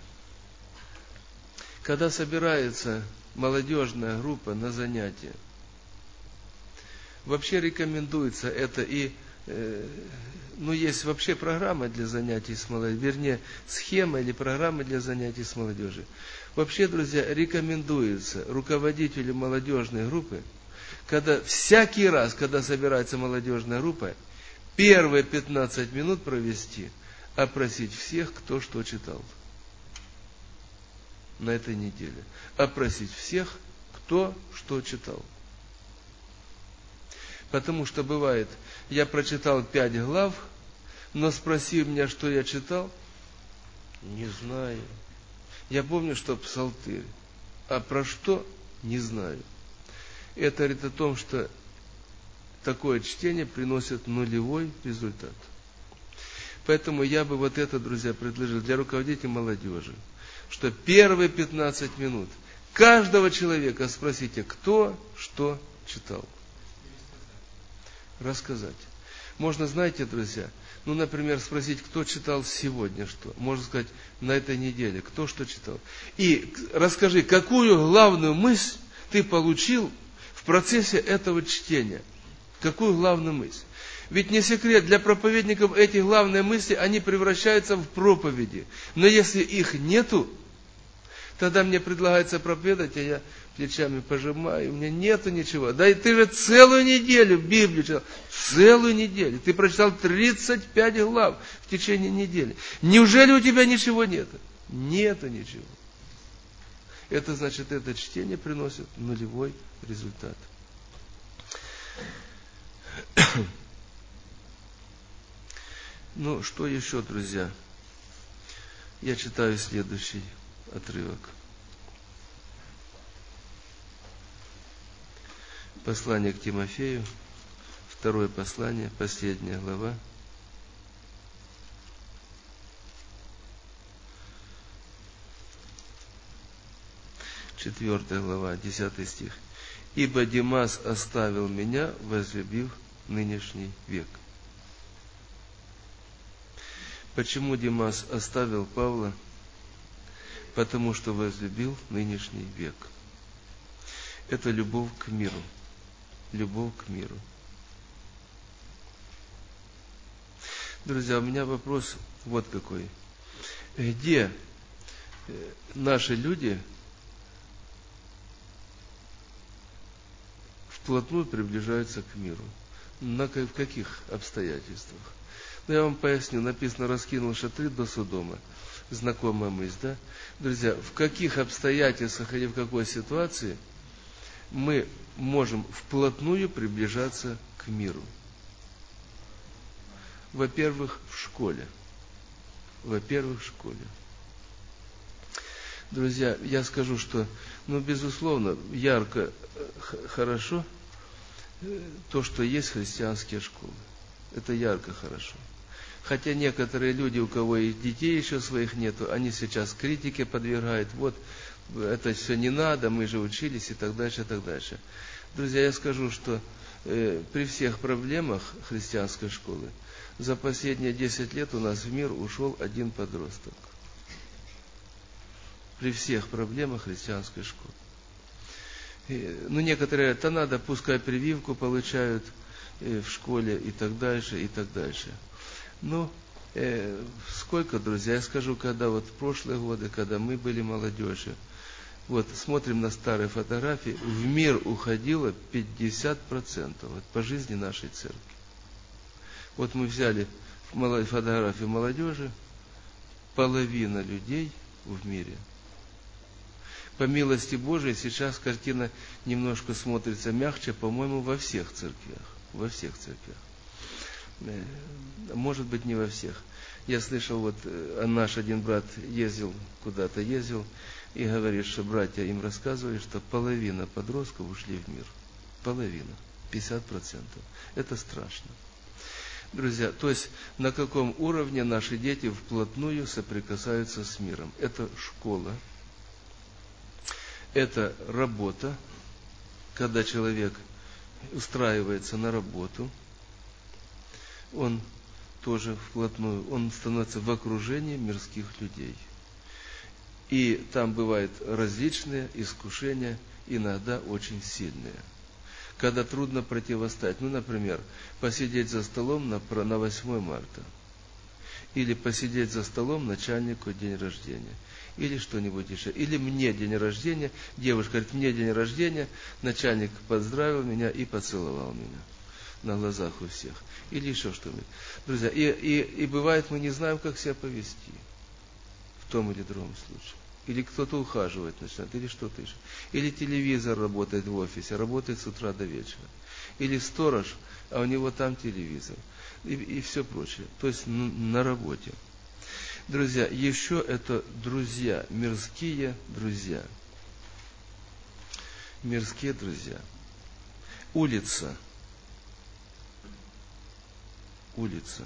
Когда собирается молодежная группа на занятия, вообще рекомендуется это и, есть вообще программа для занятий с молодежью, вернее, схема или программа для занятий с молодежью. Вообще, друзья, рекомендуется руководителю молодежной группы, всякий раз, когда собирается молодежная группа, первые 15 минут провести, опросить всех, кто что читал на этой неделе. Опросить всех, кто что читал. Потому что бывает, я прочитал 5 глав, но спроси меня, что я читал, не знаю. Я помню, что псалтырь, а про что, не знаю. Это говорит о том, что такое чтение приносит нулевой результат. Поэтому я бы вот это, друзья, предложил для руководителей молодежи, что первые 15 минут каждого человека спросите, кто что читал. Рассказать. Можно, знаете, друзья, например, спросить, кто читал сегодня что. Можно сказать, на этой неделе, кто что читал. И расскажи, какую главную мысль ты получил в процессе этого чтения. Какую главную мысль? Ведь не секрет, для проповедников эти главные мысли, они превращаются в проповеди. Но если их нету, тогда мне предлагается проповедовать, а я плечами пожимаю, у меня нету ничего. Да и ты же целую неделю Библию читал. Целую неделю. Ты прочитал 35 глав в течение недели. Неужели у тебя ничего нету? Нету ничего. Это значит, это чтение приносит нулевой результат. Что еще, друзья? Я читаю следующий отрывок. Послание к Тимофею, 2 послание, последняя глава. 4 глава, 10 стих. «Ибо Димас оставил меня, возлюбив нынешний век». Почему Димас оставил Павла? Потому что возлюбил нынешний век. Это любовь к миру. Любовь к миру. Друзья, у меня вопрос вот какой. Где наши люди вплотную приближаются к миру? В каких обстоятельствах? Я вам поясню. Написано, раскинул шатры до Содома. Знакомая мысль, да? Друзья, в каких обстоятельствах или в какой ситуации мы можем вплотную приближаться к миру? Во-первых, в школе. Во-первых, в школе. Друзья, я скажу, что, безусловно, ярко, хорошо то, что есть христианские школы. Это ярко хорошо. Хотя некоторые люди, у кого и детей еще своих нету, они сейчас критике подвергают. Вот, это все не надо, мы же учились и так дальше, и так дальше. Друзья, я скажу, что при всех проблемах христианской школы за последние 10 лет у нас в мир ушел один подросток. При всех проблемах христианской школы. Некоторые говорят, надо, пускай прививку получают в школе и так дальше, и так дальше. Сколько, друзья, я скажу, когда в прошлые годы, когда мы были молодежью, смотрим на старые фотографии, в мир уходило 50% по жизни нашей церкви. Мы взяли фотографию молодежи, половина людей в мире. По милости Божией сейчас картина немножко смотрится мягче, по-моему, во всех церквях. Во всех церквях. Может быть, не во всех. Я слышал, наш один брат куда-то ездил, и говорит, что братья им рассказывали, что половина подростков ушли в мир. Половина. 50%. Это страшно. Друзья, то есть на каком уровне наши дети вплотную соприкасаются с миром? Это школа, это работа, когда человек устраивается на работу, он тоже вплотную, он становится в окружении мирских людей. И там бывают различные искушения, иногда очень сильные, когда трудно противостоять. Например, посидеть за столом на 8 марта, или посидеть за столом начальнику день рождения, или что-нибудь еще. Или мне день рождения, девушка говорит, мне день рождения, начальник поздравил меня и поцеловал меня. на глазах у всех. Или еще что-нибудь. Друзья, и бывает, мы не знаем, как себя повести в том или другом случае. Или кто-то ухаживать начинает, или что-то еще. Или телевизор работает в офисе, работает с утра до вечера. Или сторож, а у него там телевизор. И все прочее. То есть на работе. Друзья, еще это друзья, мирские друзья. Мирские друзья. Улица. Улица.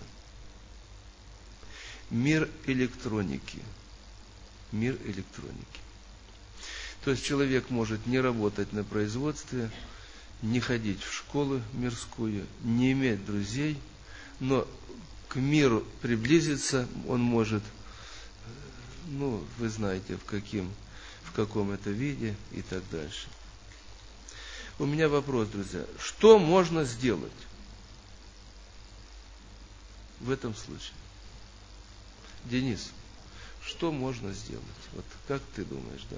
Мир электроники. Мир электроники. То есть человек может не работать на производстве, не ходить в школу мирскую, не иметь друзей, но к миру приблизиться он может, вы знаете, в каком это виде и так дальше. У меня вопрос, друзья. Что можно сделать в этом случае? Денис, что можно сделать? Вот как ты думаешь, да?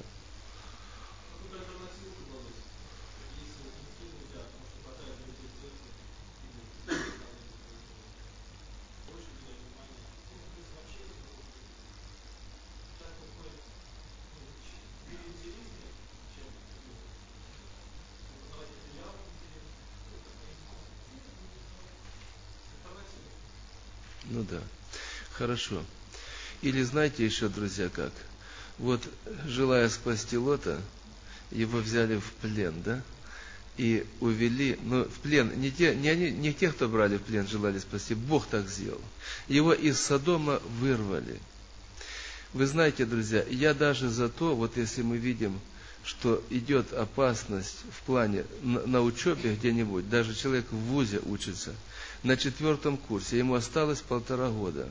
Ну да, хорошо. Или знаете еще, друзья, как? Вот, желая спасти Лота, его взяли в плен, да? И увели, но в плен, не те, кто брали в плен, желали спасти, Бог так сделал. Его из Содома вырвали. Вы знаете, друзья, я даже за то, вот если мы видим, что идет опасность в плане на учебе где-нибудь, даже человек в вузе учится, на 4 курсе, ему осталось 1,5 года.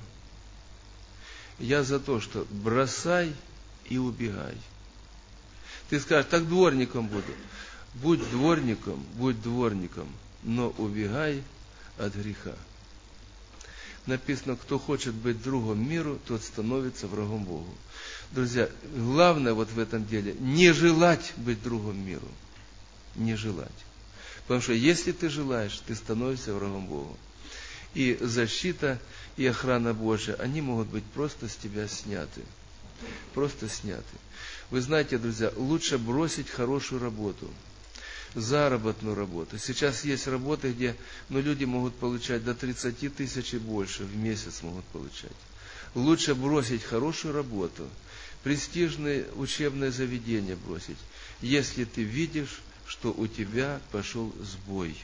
Я за то, что бросай и убегай. Ты скажешь, так дворником буду. Будь дворником, но убегай от греха. Написано, кто хочет быть другом миру, тот становится врагом Богу. Друзья, главное вот в этом деле, не желать быть другом миру. Не желать. Потому что если ты желаешь, ты становишься врагом Богу. И защита, и охрана Божья, они могут быть просто с тебя сняты. Просто сняты. Вы знаете, друзья, лучше бросить хорошую работу, заработную работу. Сейчас есть работы, где люди могут получать до 30 тысяч и больше в месяц могут получать. Лучше бросить хорошую работу, престижное учебное заведение бросить, если ты видишь, что у тебя пошел сбой.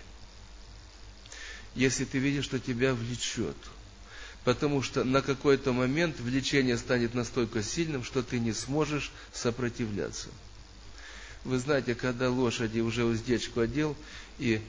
Если ты видишь, что тебя влечет. Потому что на какой-то момент влечение станет настолько сильным, что ты не сможешь сопротивляться. Вы знаете, когда лошади уже уздечку одел и,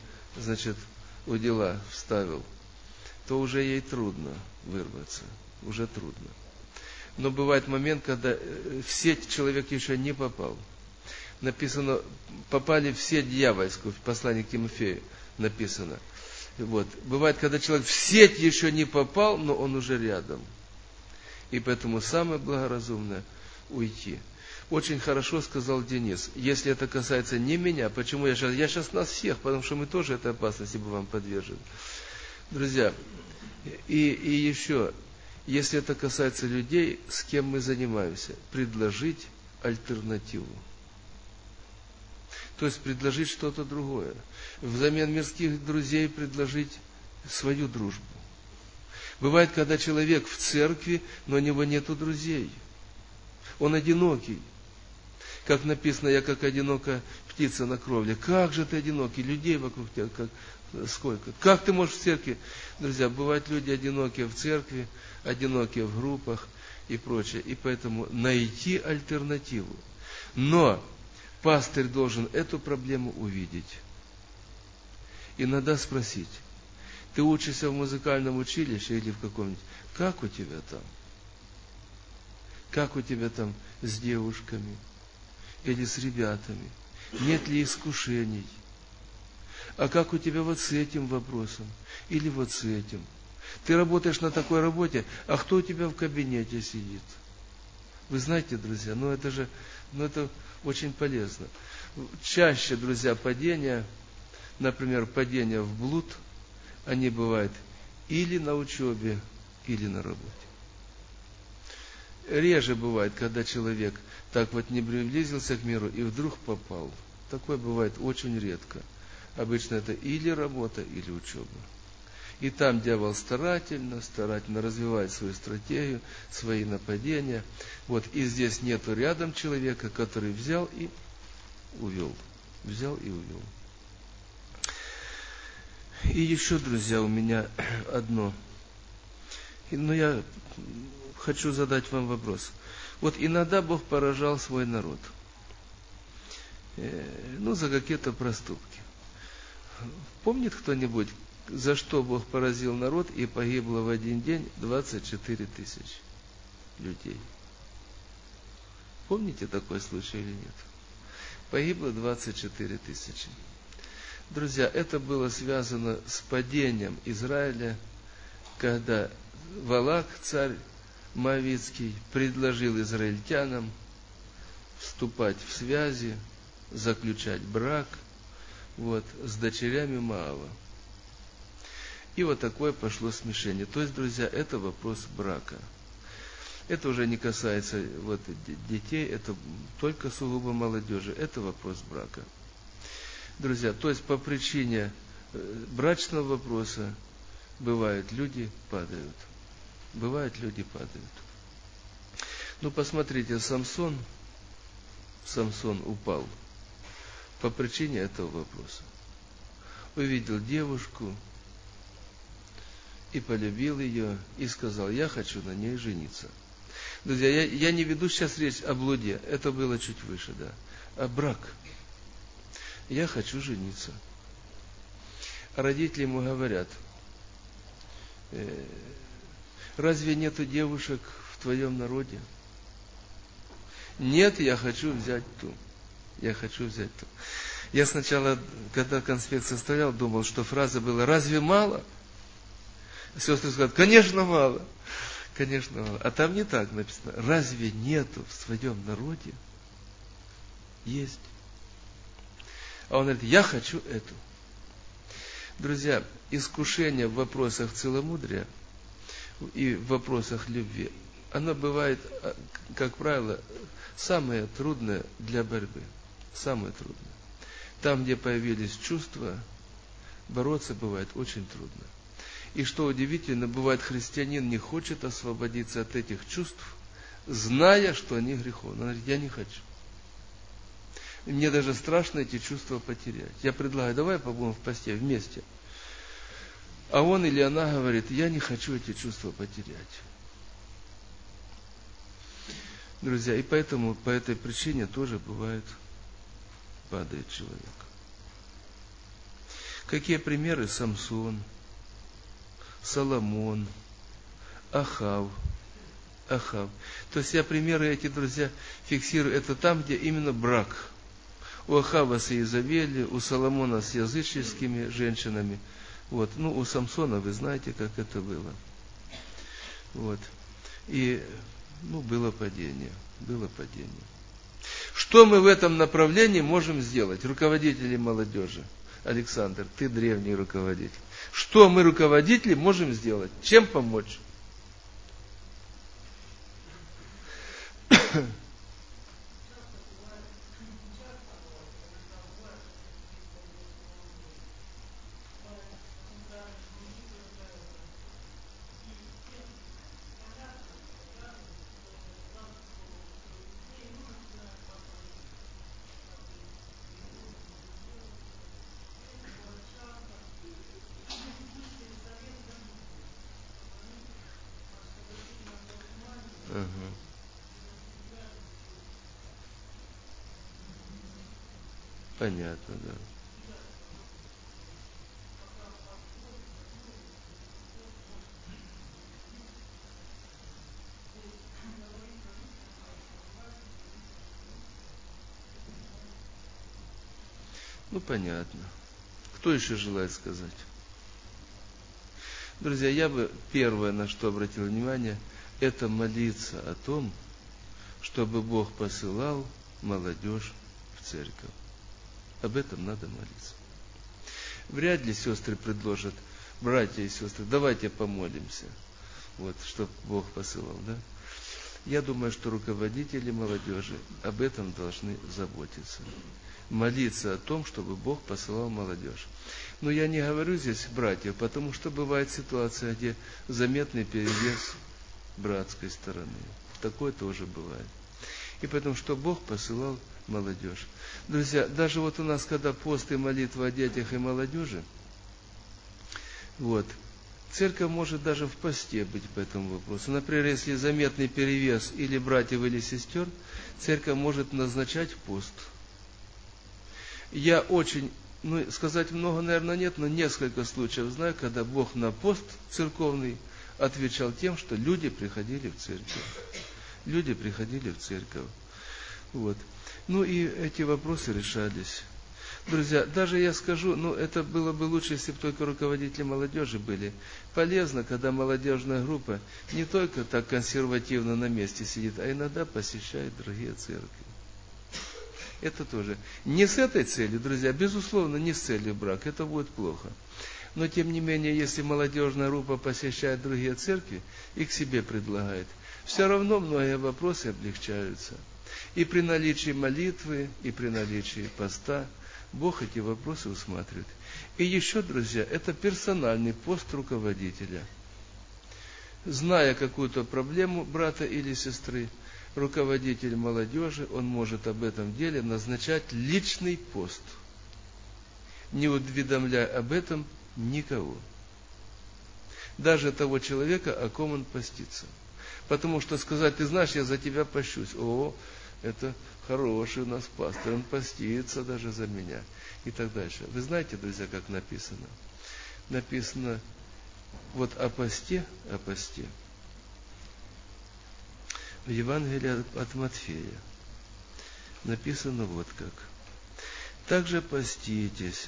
удила вставил, то уже ей трудно вырваться. Уже трудно. Но бывает момент, когда в сеть человек еще не попал. Написано, попали в сеть дьявольскую, в послании к Тимофею написано. Вот. Бывает, когда человек в сеть еще не попал, но он уже рядом. И поэтому самое благоразумное – уйти. Очень хорошо сказал Денис, если это касается не меня, почему я сейчас нас всех, потому что мы тоже этой опасности бываем подвержены. Друзья, и еще, если это касается людей, с кем мы занимаемся, предложить альтернативу. То есть предложить что-то другое. Взамен мирских друзей предложить свою дружбу. Бывает, когда человек в церкви, но у него нету друзей. Он одинокий. Как написано, я как одинокая птица на кровле. Как же ты одинокий, людей вокруг тебя сколько. Как ты можешь в церкви? Друзья, бывают люди одинокие в церкви, одинокие в группах и прочее. И поэтому найти альтернативу. Но пастырь должен эту проблему увидеть. Иногда спросить, ты учишься в музыкальном училище или в каком-нибудь, как у тебя там? Как у тебя там с девушками или с ребятами? Нет ли искушений? А как у тебя вот с этим вопросом? Или вот с этим? Ты работаешь на такой работе, а кто у тебя в кабинете сидит? Вы знаете, друзья, это очень полезно. Чаще, друзья, падение, например, падение в блуд, они бывают или на учебе, или на работе. Реже бывает, когда человек так вот не приблизился к миру и вдруг попал. Такое бывает очень редко. Обычно это или работа, или учеба. И там дьявол старательно развивает свою стратегию, свои нападения. Вот, и здесь нету рядом человека, который взял и увел. Взял и увел. И еще, друзья, у меня одно. Но я хочу задать вам вопрос. Вот иногда Бог поражал свой народ. За какие-то проступки. Помнит кто-нибудь, за что Бог поразил народ и погибло в один день 24 тысячи людей? Помните такой случай или нет? Погибло 24 тысячи. Друзья, это было связано с падением Израиля, когда Валак, царь Моавитский, предложил израильтянам вступать в связи, заключать брак с дочерями Моава. И вот такое пошло смешение. То есть, друзья, это вопрос брака. Это уже не касается детей, это только сугубо молодежи. Это вопрос брака. Друзья, то есть по причине брачного вопроса бывают люди падают. Посмотрите, Самсон упал по причине этого вопроса. Увидел девушку и полюбил ее, и сказал: я хочу на ней жениться. Друзья, я не веду сейчас речь о блуде, это было чуть выше, а брак. Я хочу жениться. А родители ему говорят: разве нету девушек в твоем народе? Нет, я хочу взять ту. Я сначала, когда конспект составлял, думал, что фраза была: разве мало? Сестры сказали: конечно мало. А там не так написано: разве нету в своем народе? Есть. А он говорит: я хочу эту. Друзья, искушение в вопросах целомудрия и в вопросах любви, оно бывает, как правило, самое трудное для борьбы. Самое трудное. Там, где появились чувства, бороться бывает очень трудно. И что удивительно, бывает, христианин не хочет освободиться от этих чувств, зная, что они греховны. Он говорит: я не хочу. Мне даже страшно эти чувства потерять. Я предлагаю: давай побудем в посте вместе. А он или она говорит: я не хочу эти чувства потерять. Друзья, и поэтому по этой причине тоже бывает, падает человек. Какие примеры? Самсон, Соломон, Ахав. То есть я примеры эти, друзья, фиксирую. Это там, где именно брак. У Ахава с Иезавелью, у Соломона с языческими женщинами. У Самсона вы знаете, как это было. И было падение. Что мы в этом направлении можем сделать? Руководители молодежи. Александр, ты древний руководитель. Что мы, руководители, можем сделать? Чем помочь? Понятно, да. Понятно. Кто еще желает сказать? Друзья, я бы первое, на что обратил внимание, это молиться о том, чтобы Бог посылал молодежь в церковь. Об этом надо молиться. Вряд ли сестры предложат: братья и сестры, давайте помолимся, вот, чтобы Бог посылал, да? Я думаю, что руководители молодежи об этом должны заботиться. Молиться о том, чтобы Бог посылал молодежь. Но я не говорю здесь братьев, потому что бывает ситуация, где заметный перевес братской стороны. Такое тоже бывает. И потому что Бог посылал молодежь. Друзья, даже вот у нас, когда пост и молитва о детях и молодежи, вот, церковь может даже в посте быть по этому вопросу. Например, если заметный перевес или братьев, или сестер, церковь может назначать пост. Я очень, сказать много, наверное, нет, но несколько случаев знаю, когда Бог на пост церковный отвечал тем, что люди приходили в церковь. Люди приходили в церковь. Вот. И эти вопросы решались. Друзья, даже я скажу, это было бы лучше, если бы только руководители молодежи были. Полезно, когда молодежная группа не только так консервативно на месте сидит, а иногда посещает другие церкви. Это тоже. Не с этой целью, друзья, безусловно, не с целью брака, это будет плохо. Но, тем не менее, если молодежная группа посещает другие церкви и к себе предлагает, все равно многие вопросы облегчаются. И при наличии молитвы, и при наличии поста Бог эти вопросы усматривает. И еще, друзья, это персональный пост руководителя. Зная какую-то проблему брата или сестры, руководитель молодежи, он может об этом деле назначать личный пост, не уведомляя об этом никого. Даже того человека, о ком он постится. Потому что сказать, ты знаешь, я за тебя пощусь. Это хороший у нас пастор, он постится даже за меня. И так дальше. Вы знаете, друзья, как написано? Написано вот о посте. В Евангелии от Матфея написано вот как. Также поститесь.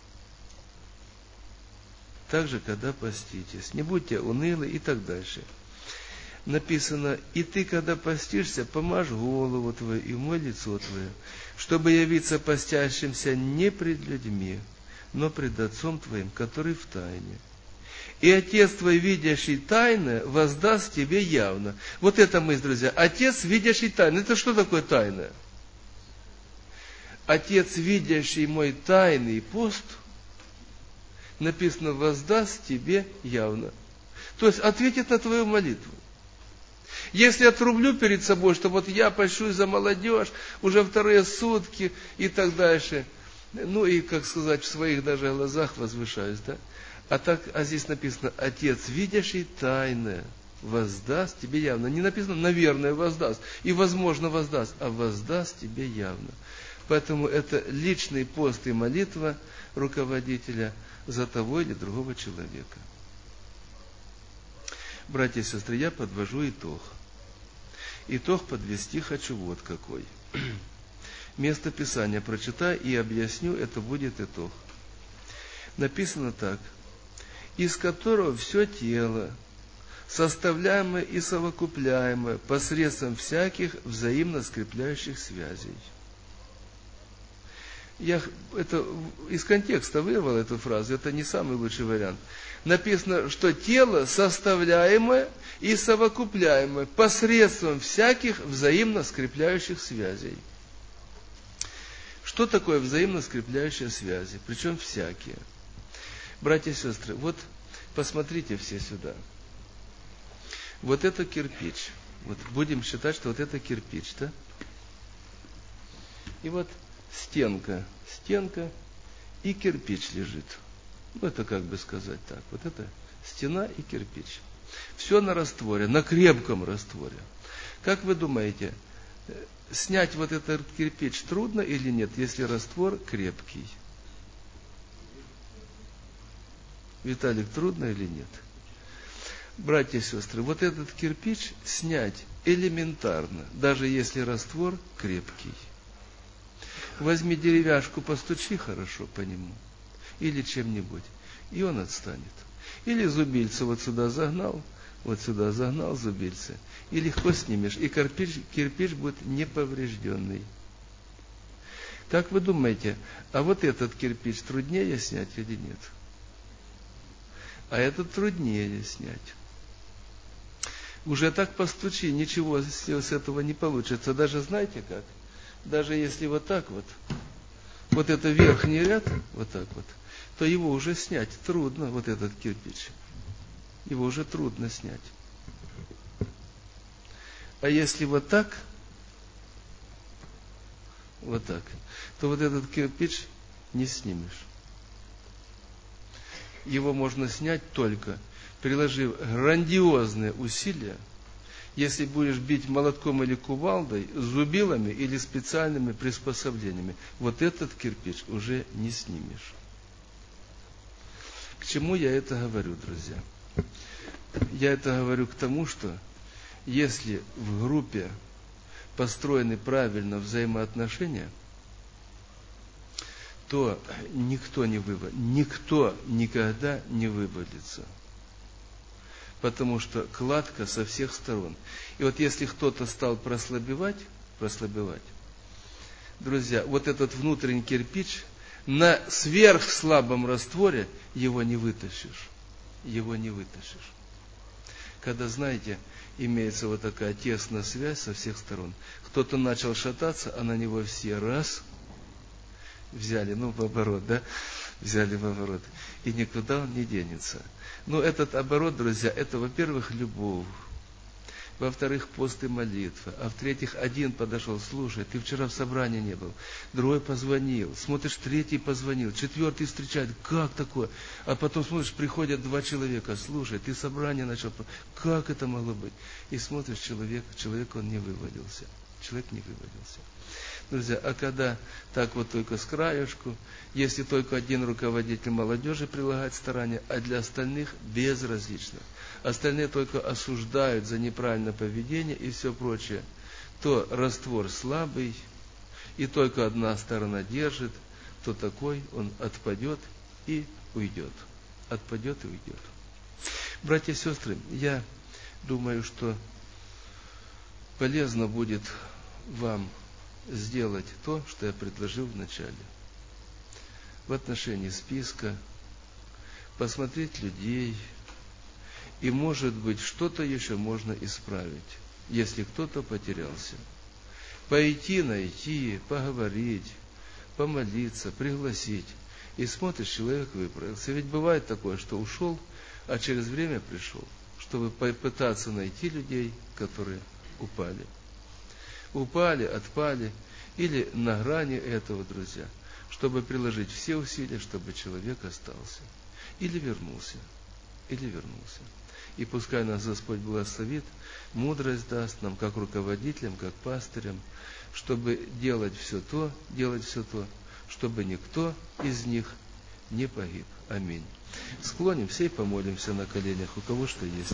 Также, когда поститесь. Не будьте унылы и так дальше. Написано, и ты, когда постишься, помажь голову твою и умой лицо твое, чтобы явиться постящимся не пред людьми, но пред Отцом твоим, который в тайне. И Отец твой, видящий тайное, воздаст тебе явно. Вот это мысль, друзья. Отец, видящий тайное. Это что такое тайное? Отец, видящий мой тайный пост, написано, воздаст тебе явно. То есть, ответит на твою молитву. Если отрублю перед собой, что вот я пощусь за молодежь, уже вторые сутки и так дальше, и, как сказать, в своих даже глазах возвышаюсь, да? А здесь написано, Отец, видящий тайное, воздаст тебе явно. Не написано, наверное, воздаст, и возможно воздаст, а воздаст тебе явно. Поэтому это личный пост и молитва руководителя за того или другого человека. Братья и сестры, я подвожу итог. Итог подвести хочу вот какой. Место Писания прочитаю и объясню, это будет итог. Написано так. Из которого все тело, составляемое и совокупляемое посредством всяких взаимно скрепляющих связей. Я это из контекста вырвал эту фразу, это не самый лучший вариант. Написано, что тело составляемое и совокупляемое посредством всяких взаимно скрепляющих связей. Что такое взаимно скрепляющие связи? Причем всякие. Братья и сестры, вот посмотрите все сюда. Вот это кирпич. Вот будем считать, что вот это кирпич, да? И вот стенка и кирпич лежит. Это как бы сказать так. Вот это стена и кирпич. Все на растворе, на крепком растворе. Как вы думаете, снять вот этот кирпич трудно или нет, если раствор крепкий? Виталик, трудно или нет? Братья и сестры, вот этот кирпич снять элементарно, даже если раствор крепкий. Возьми деревяшку, постучи хорошо по нему, или чем-нибудь, и он отстанет. Или зубильце вот сюда загнал зубильце, и легко снимешь, и кирпич будет неповрежденный. Как вы думаете, а вот этот кирпич труднее снять или нет? а этот труднее снять. Уже так постучи, ничего с этого не получится. Даже знаете как? Даже если вот так вот это верхний ряд, вот так вот, то его уже снять трудно, вот этот кирпич. Его уже трудно снять. А если вот так, то вот этот кирпич не снимешь. Его можно снять только приложив грандиозные усилия, если будешь бить молотком или кувалдой, зубилами или специальными приспособлениями. Вот этот кирпич уже не снимешь. К чему я это говорю, друзья? Я это говорю к тому, что если в группе построены правильно взаимоотношения, то никто никогда не вывалится. Потому что кладка со всех сторон. И вот если кто-то стал прослабевать, друзья, вот этот внутренний кирпич на сверхслабом растворе его не вытащишь. Когда, знаете, имеется вот такая тесная связь со всех сторон, кто-то начал шататься, а на него все раз взяли, в оборот, взяли в оборот, и никуда он не денется. Этот оборот, друзья, это, во-первых, любовь, во-вторых, пост и молитва, а в-третьих, один подошел, слушай, ты вчера в собрании не был, другой позвонил, смотришь, третий позвонил, четвертый встречает, как такое? А потом смотришь, приходят 2 человека, слушай, ты собрание начал, как это могло быть? И смотришь, человек он не вывалился. Человек не вывалился. Друзья, а когда так вот только с краешку, если только один руководитель молодежи прилагает старания, а для остальных безразлично, остальные только осуждают за неправильное поведение и все прочее, то раствор слабый, и только одна сторона держит, то такой он отпадет и уйдет. Братья и сестры, я думаю, что полезно будет вам сделать то, что я предложил в начале. В отношении списка, посмотреть людей, и, может быть, что-то еще можно исправить, если кто-то потерялся. Пойти, найти, поговорить, помолиться, пригласить. И смотришь, человек выправился. Ведь бывает такое, что ушел, а через время пришел, чтобы попытаться найти людей, которые упали, отпали, или на грани этого, друзья, чтобы приложить все усилия, чтобы человек остался, или вернулся. И пускай нас Господь благословит, мудрость даст нам, как руководителям, как пастырям, чтобы делать все то, чтобы никто из них не погиб. Аминь. Склонимся и помолимся на коленях, у кого что есть.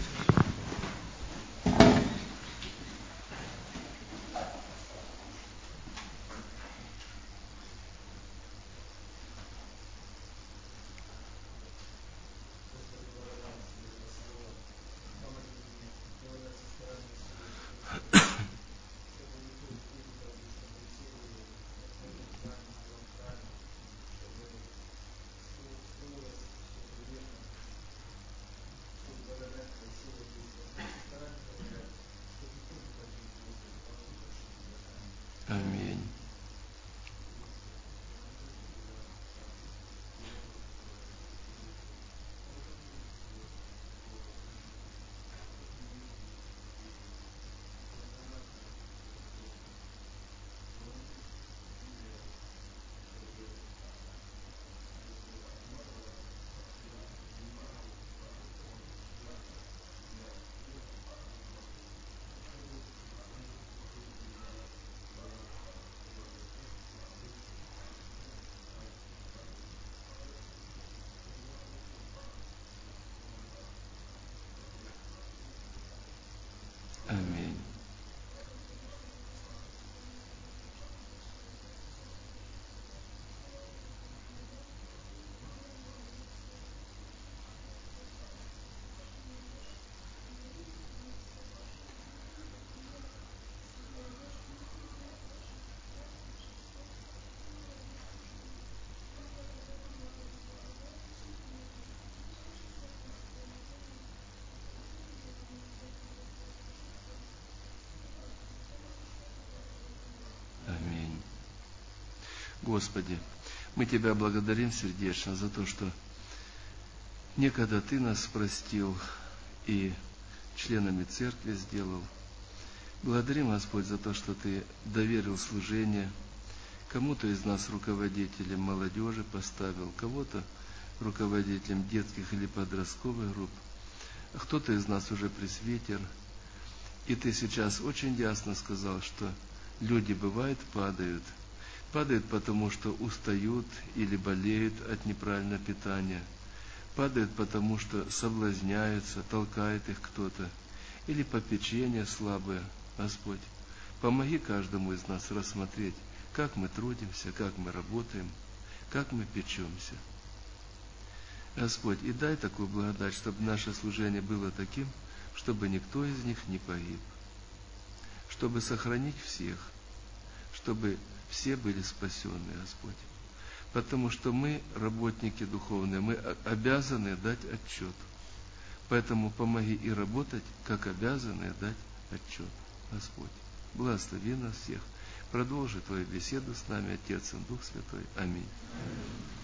Господи, мы Тебя благодарим сердечно за то, что некогда Ты нас простил и членами церкви сделал. Благодарим, Господь, за то, что Ты доверил служение, кому-то из нас руководителем молодежи поставил, кого-то руководителем детских или подростковых групп, а кто-то из нас уже пресвитер. И Ты сейчас очень ясно сказал, что люди, бывает, падают. Падают потому, что устают или болеют от неправильного питания. Падают потому, что соблазняются, толкает их кто-то. Или попечение слабое. Господь, помоги каждому из нас рассмотреть, как мы трудимся, как мы работаем, как мы печемся. Господь, и дай такую благодать, чтобы наше служение было таким, чтобы никто из них не погиб. Чтобы сохранить всех, чтобы все были спасены, Господь. Потому что мы, работники духовные, мы обязаны дать отчет. Поэтому помоги и работать, как обязаны дать отчет, Господь. Благослови нас всех. Продолжи Твою беседу с нами, Отец и Дух Святой. Аминь.